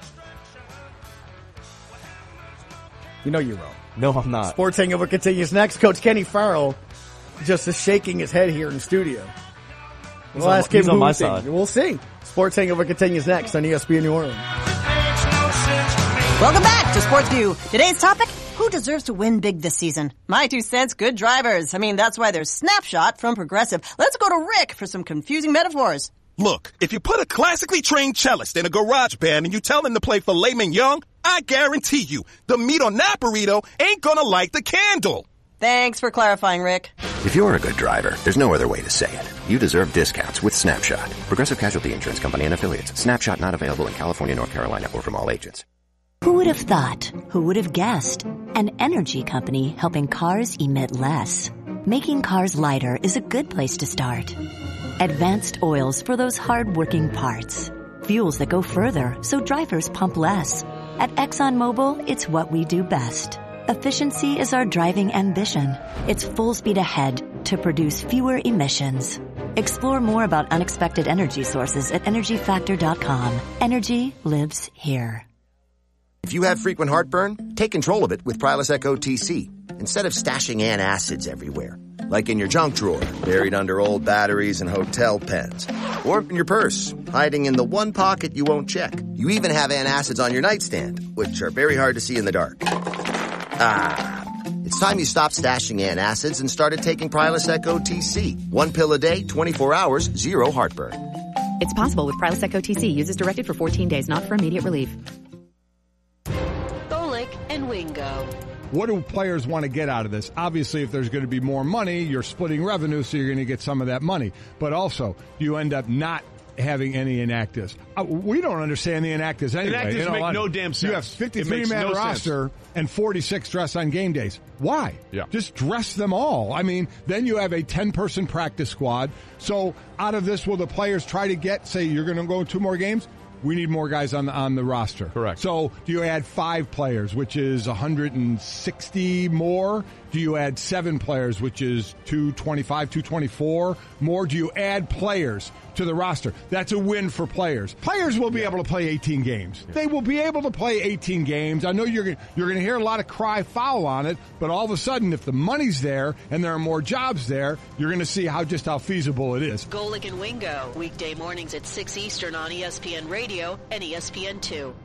You know you're wrong. No, I'm not. Sports Hangover continues next. Coach Kenny Farrell just is shaking his head here in studio. He's We'll on- ask him he's on who my we think. side. We'll see. Sports Hangover continues next on E S P N New Orleans. Welcome back to Sports View. Today's topic, who deserves to win big this season? My two cents, good drivers. I mean, that's why there's Snapshot from Progressive. Let's go to Rick for some confusing metaphors. Look, if you put a classically trained cellist in a garage band and you tell him to play filet mignon, I guarantee you, the meat on that burrito ain't gonna light the candle. Thanks for clarifying, Rick. If you're a good driver, there's no other way to say it. You deserve discounts with Snapshot. Progressive Casualty Insurance Company and Affiliates. Snapshot not available in California, North Carolina, or from all agents. Who would have thought? Who would have guessed? An energy company helping cars emit less. Making cars lighter is a good place to start. Advanced oils for those hard-working parts. Fuels that go further so drivers pump less. At ExxonMobil, it's what we do best. Efficiency is our driving ambition. It's full speed ahead to produce fewer emissions. Explore more about unexpected energy sources at energy factor dot com. Energy lives here. If you have frequent heartburn, take control of it with Prilosec O T C instead of stashing antacids everywhere, like in your junk drawer, buried under old batteries and hotel pens, or in your purse, hiding in the one pocket you won't check. You even have antacids on your nightstand, which are very hard to see in the dark. Ah, it's time you stopped stashing antacids and started taking Prilosec O T C. One pill a day, twenty-four hours, zero heartburn. It's possible with Prilosec O T C. Use as directed for fourteen days, not for immediate relief. Golic and Wingo. What do players want to get out of this? Obviously, if there's going to be more money, you're splitting revenue, so you're going to get some of that money. But also, you end up not having any inactives. Uh, we don't understand the inactives anyway. Inactives you know, make like, no damn sense. You have It fifty-three makes man no roster and forty-six dress on game days. Why? Yeah. Just dress them all. I mean, then you have a ten-person practice squad. So out of this, will the players try to get, say, you're going to go two more games? We need more guys on the, on the roster. Correct. So do you add five players, which is one hundred sixty more? Do you add seven players, which is two twenty-five, two twenty-four more? Do you add players to the roster? That's a win for players. Players will be yeah. able to play eighteen games. Yeah. They will be able to play eighteen games. I know you're gonna, you're going to hear a lot of cry foul on it, but all of a sudden, if the money's there and there are more jobs there, you're going to see how just how feasible it is. Golic and Wingo, weekday mornings at six Eastern on E S P N Radio and E S P N two.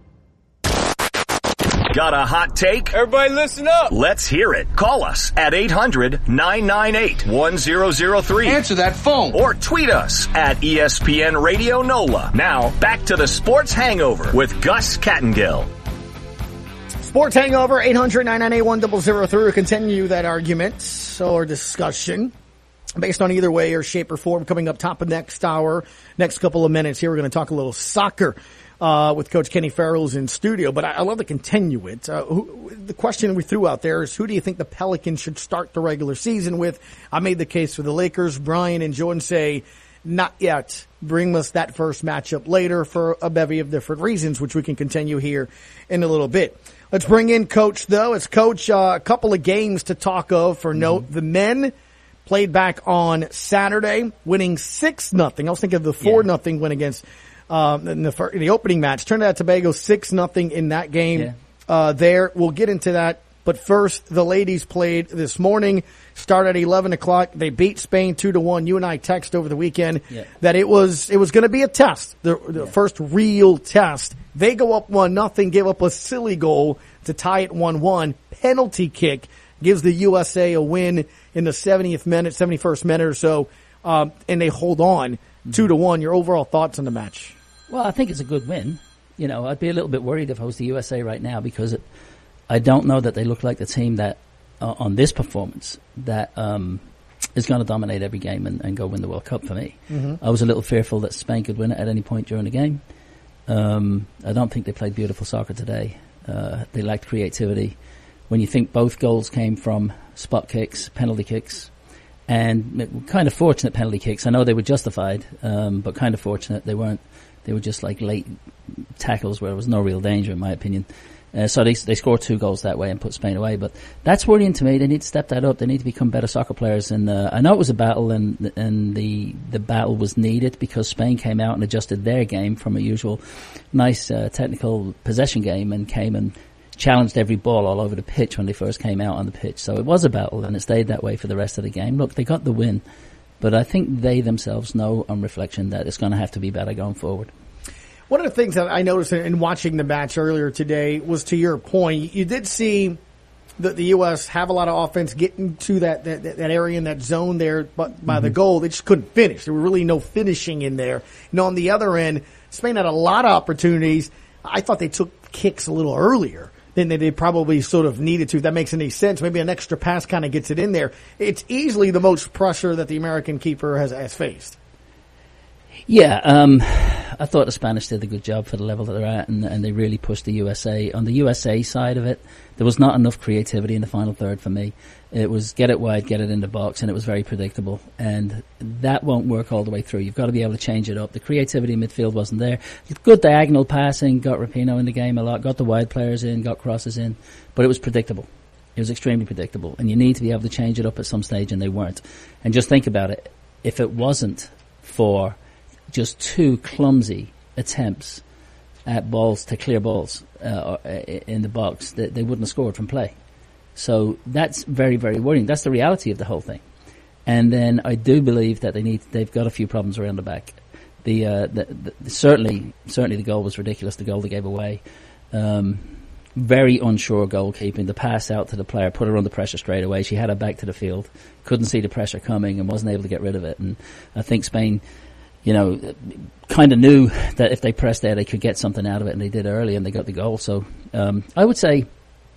Got a hot take? Everybody listen up. Let's hear it. Call us at eight hundred, nine nine eight, one zero zero three. Answer that phone. Or tweet us at E S P N Radio NOLA. Now, back to the Sports Hangover with Gus Kattengill. Sports Hangover, eight hundred, nine nine eight, one zero zero three. We'll continue that argument or discussion based on either way or shape or form coming up top of next hour. Next couple of minutes here, we're going to talk a little soccer uh, with Coach Kenny Farrell's in studio, but I, I love to continue it. Uh, who, the question we threw out there is, who do you think the Pelicans should start the regular season with? I made the case for the Lakers. Brian and Jordan say, not yet. Bring us that first matchup later for a bevy of different reasons, which we can continue here in a little bit. Let's bring in Coach, though. It's Coach, uh, a couple of games to talk of for note. Mm-hmm. The men played back on Saturday, winning six nothing. I was thinking of the four nothing win against um, in the first, in the opening match. Trinidad and Tobago six nothing in that game. Yeah. Uh, there, we'll get into that. But first, the ladies played this morning. Start at eleven o'clock. They beat Spain two to one. You and I text over the weekend yeah. that it was it was going to be a test, the, the yeah. first real test. They go up one nothing, give up a silly goal to tie it one one. Penalty kick gives the U S A a win in the seventieth minute, seventy-first minute or so, um, and they hold on mm-hmm. two to one. Your overall thoughts on the match? Well, I think it's a good win. You know, I'd be a little bit worried if I was the U S A right now because it, I don't know that they look like the team that, uh, on this performance, that um, is going to dominate every game and, and go win the World Cup for me. Mm-hmm. I was a little fearful that Spain could win it at any point during the game. Um, I don't think they played beautiful soccer today. Uh, they lacked creativity. When you think both goals came from spot kicks, penalty kicks, and kind of fortunate penalty kicks. I know they were justified, um, but kind of fortunate. They weren't. They were just like late tackles where there was no real danger, in my opinion. Uh, so they they scored two goals that way and put Spain away. But that's worrying to me. They need to step that up. They need to become better soccer players. And uh, I know it was a battle, and and the the battle was needed because Spain came out and adjusted their game from a usual nice uh, technical possession game and came and challenged every ball all over the pitch when they first came out on the pitch. So it was a battle, and it stayed that way for the rest of the game. Look, they got the win, but I think they themselves know on reflection that it's going to have to be better going forward. One of the things that I noticed in watching the match earlier today was, to your point, you did see the, the U S have a lot of offense getting to that, that, that area in that zone there but by mm-hmm. the goal. They just couldn't finish. There was really no finishing in there. And on the other end, Spain had a lot of opportunities. I thought they took kicks a little earlier than they probably sort of needed to. If that makes any sense. Maybe an extra pass kind of gets it in there. It's easily the most pressure that the American keeper has, has faced. Yeah, um, I thought the Spanish did a good job for the level that they're at, and, and they really pushed the U S A. On the U S A side of it, there was not enough creativity in the final third for me. It was get it wide, get it in the box, and it was very predictable. And that won't work all the way through. You've got to be able to change it up. The creativity in midfield wasn't there. Good diagonal passing, got Rapinoe in the game a lot, got the wide players in, got crosses in, but it was predictable. It was extremely predictable, and you need to be able to change it up at some stage, and they weren't. And just think about it. If it wasn't for just two clumsy attempts at balls to clear balls uh, in the box, that they wouldn't have scored from play. So that's very, very worrying. That's the reality of the whole thing. And then I do believe that they need they've got a few problems around the back. The, uh, the, the certainly certainly the goal was ridiculous. The goal they gave away, um, very unsure goalkeeping. The pass out to the player put her under pressure straight away. She had her back to the field, couldn't see the pressure coming, and wasn't able to get rid of it. And I think Spain, you know, kind of knew that if they pressed there, they could get something out of it, and they did early, and they got the goal. So um, I would say,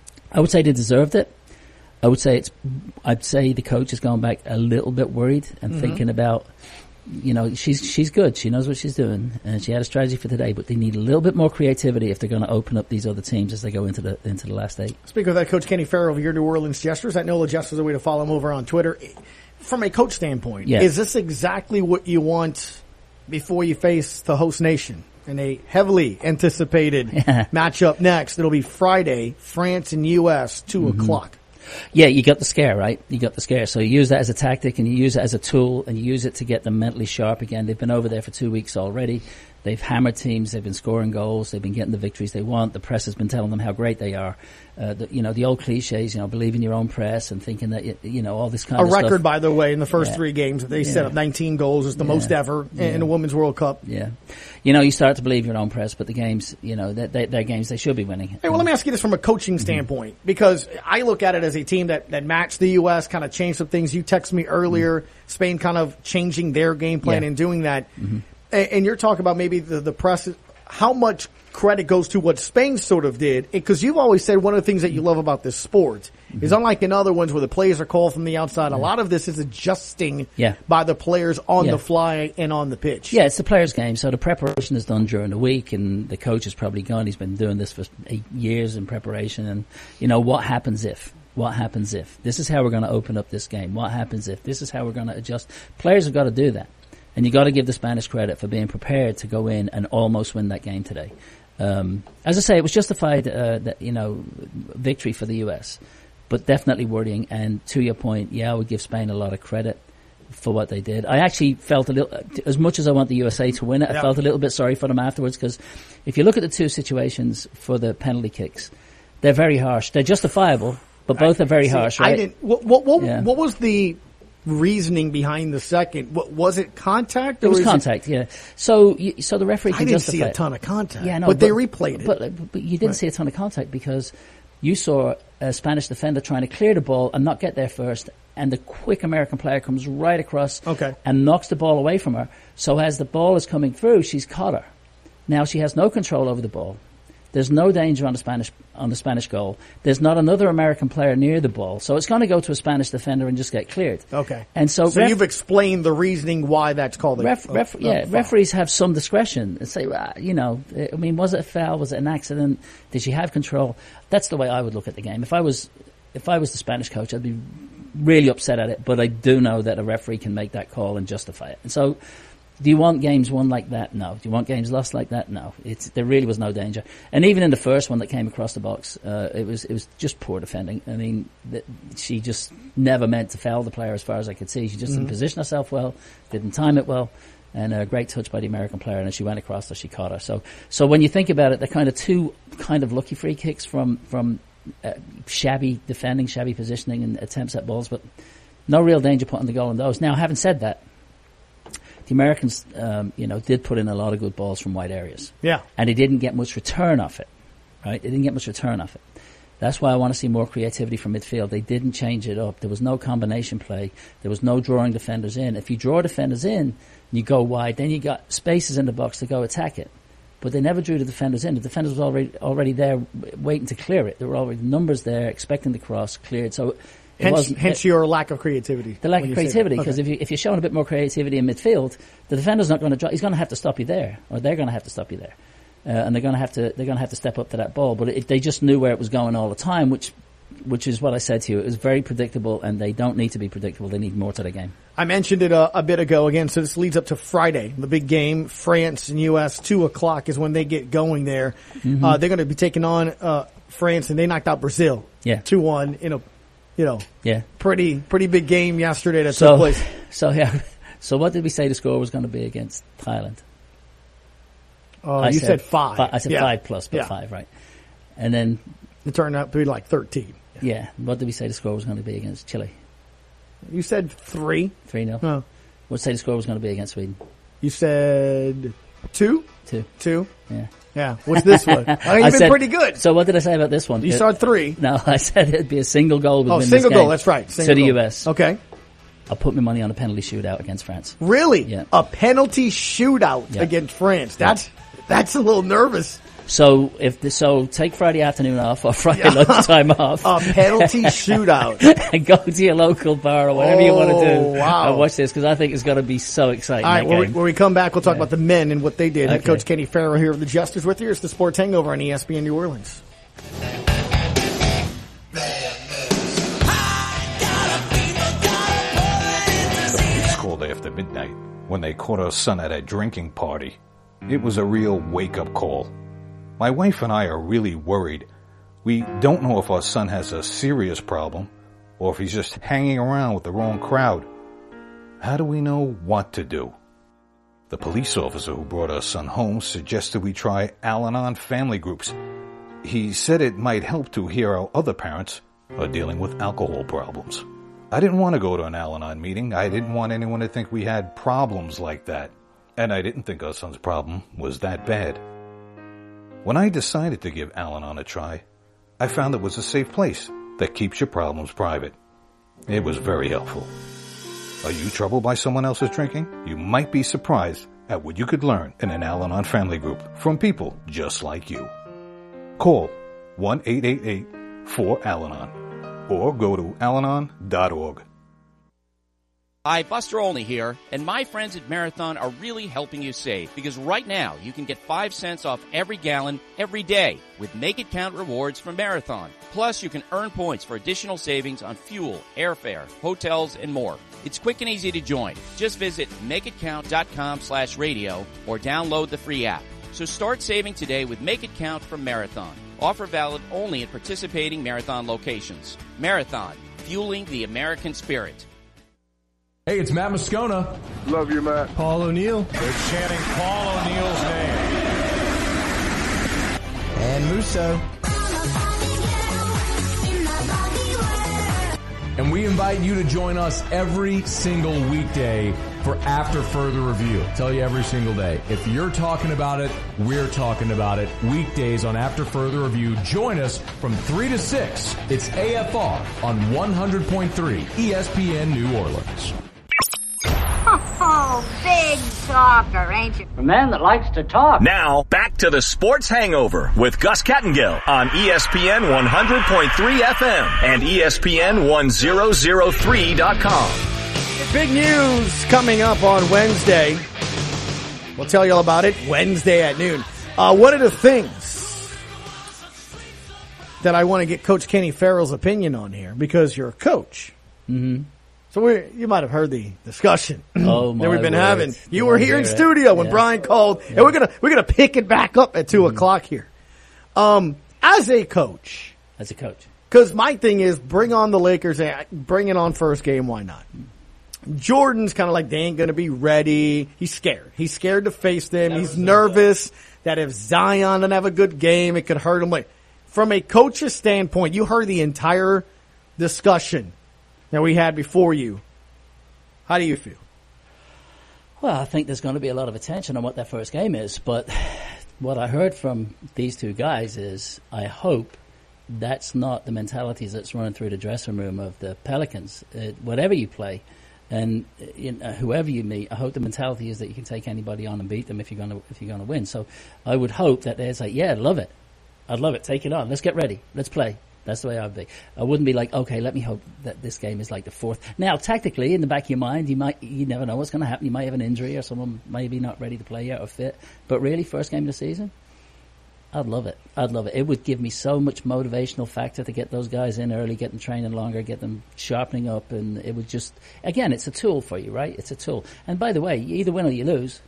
I would say they deserved it. I would say it's. I'd say the coach has gone back a little bit worried and mm-hmm. thinking about, you know, she's she's good. She knows what she's doing, and she had a strategy for today. But they need a little bit more creativity if they're going to open up these other teams as they go into the into the last eight. Speaking of that, Coach Kenny Farrell of your New Orleans Jesters. I know the Jesters are a way to follow him over on Twitter. From a coach standpoint, yeah. is this exactly what you want before you face the host nation in a heavily anticipated matchup next? It'll be Friday, France and U S, two mm-hmm. o'clock. Yeah, you got the scare, right? You got the scare. So you use that as a tactic, and you use it as a tool, and you use it to get them mentally sharp again. They've been over there for two weeks already. They've hammered teams. They've been scoring goals. They've been getting the victories they want. The press has been telling them how great they are. Uh, the, you know, the old cliches, you know, believe in your own press and thinking that, you, you know, all this kind a of stuff. A record, by the way, in the first yeah. three games. They yeah. set up nineteen goals. It's the yeah. most ever yeah. in a Women's World Cup. Yeah. You know, you start to believe your own press, but the games, you know, they're, they're, they're games they should be winning. Hey, well, let me ask you this from a coaching mm-hmm. standpoint, because I look at it as a team that, that matched the U S, kind of changed some things. You texted me earlier, mm-hmm. Spain kind of changing their game plan yeah. and doing that. Mm-hmm. And, and you're talking about maybe the, the press. How much credit goes to what Spain sort of did, because you've always said one of the things that you love about this sport mm-hmm. is unlike in other ones where the plays are called from the outside, yeah. a lot of this is adjusting yeah. by the players on yeah. the fly and on the pitch. Yeah, it's the players' game, so the preparation is done during the week, and the coach is probably gone. He's been doing this for eight years in preparation, and, you know, what happens if? What happens if? This is how we're going to open up this game. What happens if? This is how we're going to adjust. Players have got to do that. And you got to give the Spanish credit for being prepared to go in and almost win that game today. Um, as I say, it was justified, uh, that, you know, victory for the U S, but definitely worrying. And to your point, yeah, I would give Spain a lot of credit for what they did. I actually felt a little, as much as I want the U S A to win it, I yeah. felt a little bit sorry for them afterwards, because if you look at the two situations for the penalty kicks, they're very harsh. They're justifiable, but both I, are very see, harsh, right? I didn't. What, what, what, yeah. what was the reasoning behind the second? What, was it contact? It or was is contact, it, yeah. So, you, so the referee I can didn't justify see a it. ton of contact. Yeah, no, but, but they replayed it. But, but you didn't right. see a ton of contact because you saw a Spanish defender trying to clear the ball and not get there first, and the quick American player comes right across okay. and knocks the ball away from her. So as the ball is coming through, she's caught her. Now she has no control over the ball. There's no danger on the Spanish on the Spanish goal. There's not another American player near the ball, so it's going to go to a Spanish defender and just get cleared. Okay. And so, so ref- you've explained the reasoning why that's called a ref, ref, a, a yeah. foul. Referees have some discretion and say, well, you know, I mean, was it a foul? Was it an accident? Did she have control? That's the way I would look at the game. If I was, if I was the Spanish coach, I'd be really upset at it. But I do know that a referee can make that call and justify it. And so, do you want games won like that? No. Do you want games lost like that? No. It's, there really was no danger. And even in the first one that came across the box, uh, it was it was just poor defending. I mean, th- she just never meant to foul the player as far as I could see. She just Mm-hmm. didn't position herself well, didn't time it well, and a great touch by the American player. And as she went across her, she caught her. So, so when you think about it, they're kind of two kind of lucky free kicks from from uh, shabby defending, shabby positioning, and attempts at balls, but no real danger putting the goal in those. Now, having said that, the Americans, um, you know, did put in a lot of good balls from wide areas. Yeah. And they didn't get much return off it, right? They didn't get much return off it. That's why I want to see more creativity from midfield. They didn't change it up. There was no combination play. There was no drawing defenders in. If you draw defenders in, you go wide, then you got spaces in the box to go attack it. But they never drew the defenders in. The defenders were already already there waiting to clear it. There were already numbers there, expecting the cross, cleared. So It hence, hence your lack of creativity. The lack of creativity, because okay. if you if you're showing a bit more creativity in midfield, the defender's not going to drop. He's going to have to stop you there, or they're going to have to stop you there, uh, and they're going to have to they're going to have to step up to that ball. But if they just knew where it was going all the time, which which is what I said to you, it was very predictable, and they don't need to be predictable. They need more to the game. I mentioned it a, a bit ago again. So this leads up to Friday, the big game. France and U S two o'clock is when they get going there. Mm-hmm. Uh, they're going to be taking on uh, France, and they knocked out Brazil. Yeah, two one in a. You know, yeah, pretty pretty big game yesterday that so, took place. So yeah, so what did we say the score was going to be against Thailand? Uh, you said, said five. five. I said yeah. five plus, but yeah. five, right? And then it turned out to be like thirteen. Yeah. yeah. What did we say the score was going to be against Chile? You said three. Three nil. Oh. What did say the score was going to be against Sweden? You said two. Two. Two. Yeah. Yeah. What's this one? I mean, you've been said, pretty good. So what did I say about this one? You it, saw three. No, I said it'd be a single goal. Would oh, win single this goal. game That's right. to Single the goal. U S. Okay. I'll put my money on a penalty shootout against France. Really? Yeah. A penalty shootout yeah. against France. That's yeah. that's a little nervous. So if the, so, take Friday afternoon off or Friday yeah. lunchtime off. A penalty shootout. And go to your local bar or whatever oh, you want to do. Wow. And watch this, because I think it's going to be so exciting. All right, when we, when we come back, we'll talk yeah. about the men and what they did. Head okay. coach Kenny Farrow here of the Jesters with you. It's the Sports Hangover on E S P N New Orleans. The police called after midnight when they caught our son at a drinking party. It was a real wake-up call. My wife and I are really worried. We don't know if our son has a serious problem or if he's just hanging around with the wrong crowd. How do we know what to do? The police officer who brought our son home suggested we try Al-Anon family groups. He said it might help to hear how other parents are dealing with alcohol problems. I didn't want to go to an Al-Anon meeting. I didn't want anyone to think we had problems like that. And I didn't think our son's problem was that bad. When I decided to give Al-Anon a try, I found it was a safe place that keeps your problems private. It was very helpful. Are you troubled by someone else's drinking? You might be surprised at what you could learn in an Al-Anon family group from people just like you. Call one eight eight eight four Al Anon or go to al anon dot org. Hi, Buster Olney here, and my friends at Marathon are really helping you save because right now you can get five cents off every gallon every day with Make It Count rewards from Marathon. Plus, you can earn points for additional savings on fuel, airfare, hotels, and more. It's quick and easy to join. Just visit makeitcount.com slash radio or download the free app. So start saving today with Make It Count from Marathon. Offer valid only at participating Marathon locations. Marathon, fueling the American spirit. Hey, it's Matt Moscona. Love you, Matt. Paul O'Neill. They're chanting Paul O'Neill's name. And Musso. And we invite you to join us every single weekday for After Further Review. Tell you every single day. If you're talking about it, we're talking about it. Weekdays on After Further Review. Join us from three to six. It's A F R on one hundred point three E S P N New Orleans. Oh, big talker, ain't you? A man that likes to talk. Now, back to the Sports Hangover with Gus Kattengill on E S P N one hundred point three F M and E S P N one thousand three dot com. Big news coming up on Wednesday. We'll tell you all about it Wednesday at noon. Uh, one of the things that I want to get Coach Kenny Farrell's opinion on here, because you're a coach. Mm-hmm. So we, you might have heard the discussion oh, my that we've been word. having. You Go were on, here in Garrett. studio when yeah. Brian called, yeah. and we're gonna we're gonna pick it back up at two mm-hmm. o'clock here. Um, as a coach, as a coach, because my thing is bring on the Lakers, and bring it on first game. Why not? Jordan's kind of like they ain't gonna be ready. He's scared. He's scared to face them. He's nervous that if Zion doesn't have a good game, it could hurt him. Like from a coach's standpoint, you heard the entire discussion that we had before you. How do you feel? Well, I think there's going to be a lot of attention on what that first game is, but what I heard from these two guys is I hope that's not the mentalities that's running through the dressing room of the Pelicans. Uh, whatever you play and you know, whoever you meet, I hope the mentality is that you can take anybody on and beat them if you're going to if you're going to win. So I would hope that they're like, yeah, love it. I'd love it. Take it on. Let's get ready. Let's play. That's the way I'd be. I wouldn't be like, okay, let me hope that this game is like the fourth. Now, tactically, in the back of your mind, you might, you never know what's going to happen. You might have an injury or someone maybe not ready to play yet or fit. But really, first game of the season, I'd love it. I'd love it. It would give me so much motivational factor to get those guys in early, get them training longer, get them sharpening up. And it would just, again, it's a tool for you, right? It's a tool. And by the way, you either win or you lose.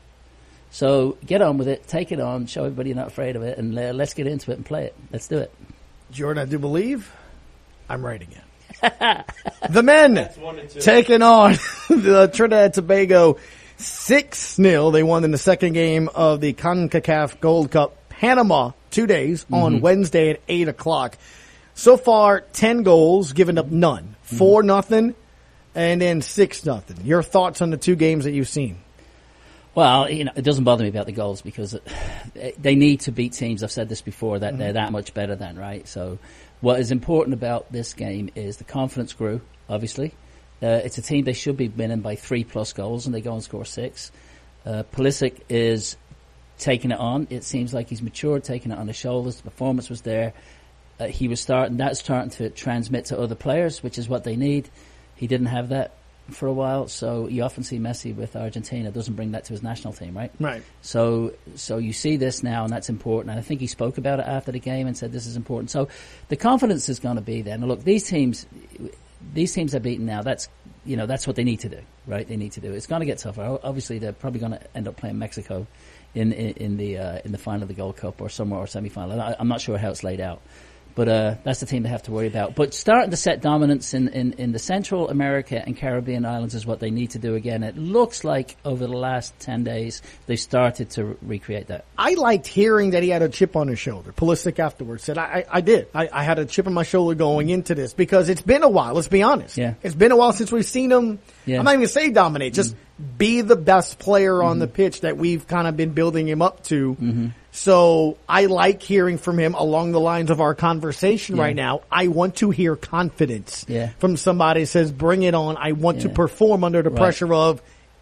So get on with it, take it on, show everybody you're not afraid of it, and uh, let's get into it and play it. Let's do it. Jordan, I do believe I'm right again. The men taking on the Trinidad and Tobago six nil. They won in the second game of the CONCACAF Gold Cup. Panama, two days, mm-hmm. on Wednesday at eight o'clock. So far, ten goals, given up none. Mm-hmm. Four nothing, and then six nothing. Your thoughts on the two games that you've seen? Well, you know, it doesn't bother me about the goals because it, they need to beat teams. I've said this before, that mm-hmm. they're that much better than, right? So what is important about this game is the confidence grew, obviously. Uh, it's a team they should be winning by three plus goals, and they go and score six. Uh, Pulisic is taking it on. It seems like he's matured, taking it on his shoulders. The performance was there. Uh, he was starting, that's starting to transmit to other players, which is what they need. He didn't have that for a while, so you often see Messi with Argentina doesn't bring that to his national team, right? Right. So, so you see this now, and that's important. And I think he spoke about it after the game and said this is important. So, the confidence is going to be there. Now, look, these teams, these teams are beaten now. That's you know that's what they need to do, right? They need to do. It's going to get tougher. Obviously, they're probably going to end up playing Mexico in in, in the uh, in the final of the Gold Cup or somewhere or semi-final. I, I'm not sure how it's laid out. But uh, that's the team they have to worry about. But starting to set dominance in, in, in the Central America and Caribbean islands is what they need to do again. It looks like over the last ten days they started to re- recreate that. I liked hearing that he had a chip on his shoulder. Pulisic afterwards said, I, I, I did. I, I had a chip on my shoulder going into this because it's been a while. Let's be honest. Yeah. It's been a while since we've seen him. Yeah. I'm not even going to say dominate. Just mm-hmm. be the best player mm-hmm. on the pitch that we've kind of been building him up to. Mm-hmm. So I like hearing from him along the lines of our conversation yeah. right now. I want to hear confidence yeah. from somebody who says, bring it on. I want yeah. to perform under the right. pressure of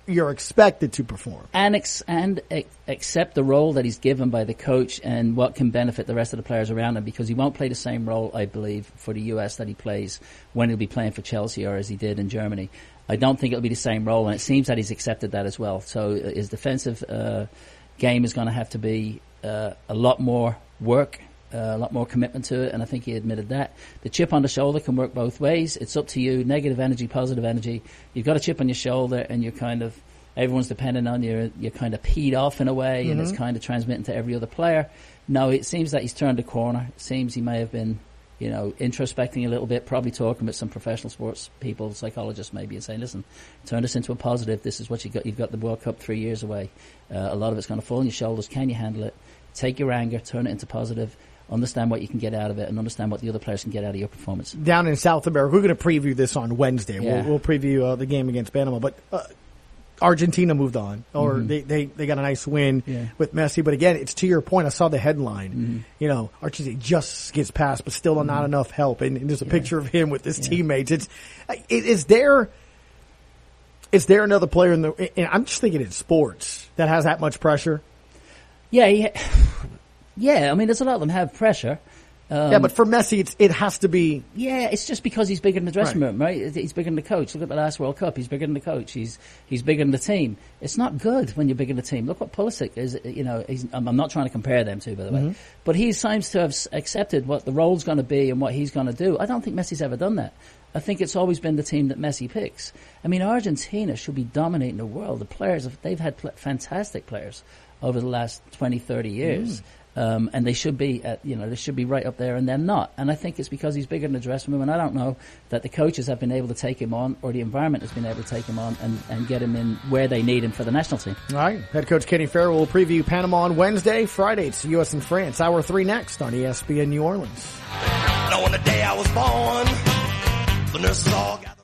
you're expected to perform. And ex- and ex- accept the role that he's given by the coach and what can benefit the rest of the players around him, because he won't play the same role, I believe, for the U S that he plays when he'll be playing for Chelsea or as he did in Germany. I don't think it'll be the same role, and it seems that he's accepted that as well. So his defensive uh, game is going to have to be uh, a lot more work, uh, a lot more commitment to it, and I think he admitted that. The chip on the shoulder can work both ways. It's up to you, negative energy, positive energy. You've got a chip on your shoulder, and you're kind of, everyone's dependent on you, you're kind of peed off in a way, mm-hmm. and it's kind of transmitting to every other player. No, it seems that he's turned a corner. It seems he may have been, you know, introspecting a little bit, probably talking with some professional sports people, psychologists maybe, and saying, listen, turn this into a positive. This is what you got. You've got the World Cup three years away. Uh, a lot of it's going to fall on your shoulders. Can you handle it? Take your anger, turn it into positive. Understand what you can get out of it, and understand what the other players can get out of your performance. Down in South America, we're going to preview this on Wednesday. Yeah. We'll, we'll preview uh, the game against Panama, but uh, Argentina moved on, or mm-hmm. they, they, they got a nice win yeah. with Messi. But again, it's to your point. I saw the headline. Mm-hmm. You know, Argentina just gets past, but still mm-hmm. not enough help. And, and there's a yeah. picture of him with his yeah. teammates. It's it, is there is there another player in the? And I'm just thinking in sports that has that much pressure. Yeah, yeah. Yeah, I mean, there's a lot of them have pressure. Um, yeah, but for Messi, it's, it has to be... Yeah, it's just because he's bigger than the dressing right. room, right? He's bigger than the coach. Look at the last World Cup. He's bigger than the coach. He's he's bigger than the team. It's not good when you're bigger than the team. Look what Pulisic is, you know, he's, I'm not trying to compare them two, by the way. Mm-hmm. But he seems to have accepted what the role's going to be and what he's going to do. I don't think Messi's ever done that. I think it's always been the team that Messi picks. I mean, Argentina should be dominating the world. The players, have, they've had pl- fantastic players over the last twenty, thirty years. Mm. Um, and they should be, at, you know, they should be right up there, and they're not. And I think it's because he's bigger than the dressing room. And I don't know that the coaches have been able to take him on, or the environment has been able to take him on and, and get him in where they need him for the national team. All right, head coach Kenny Farrell will preview Panama on Wednesday. Friday, it's U S and France. Hour three next on E S P N New Orleans. On the day I was born, the nurses all got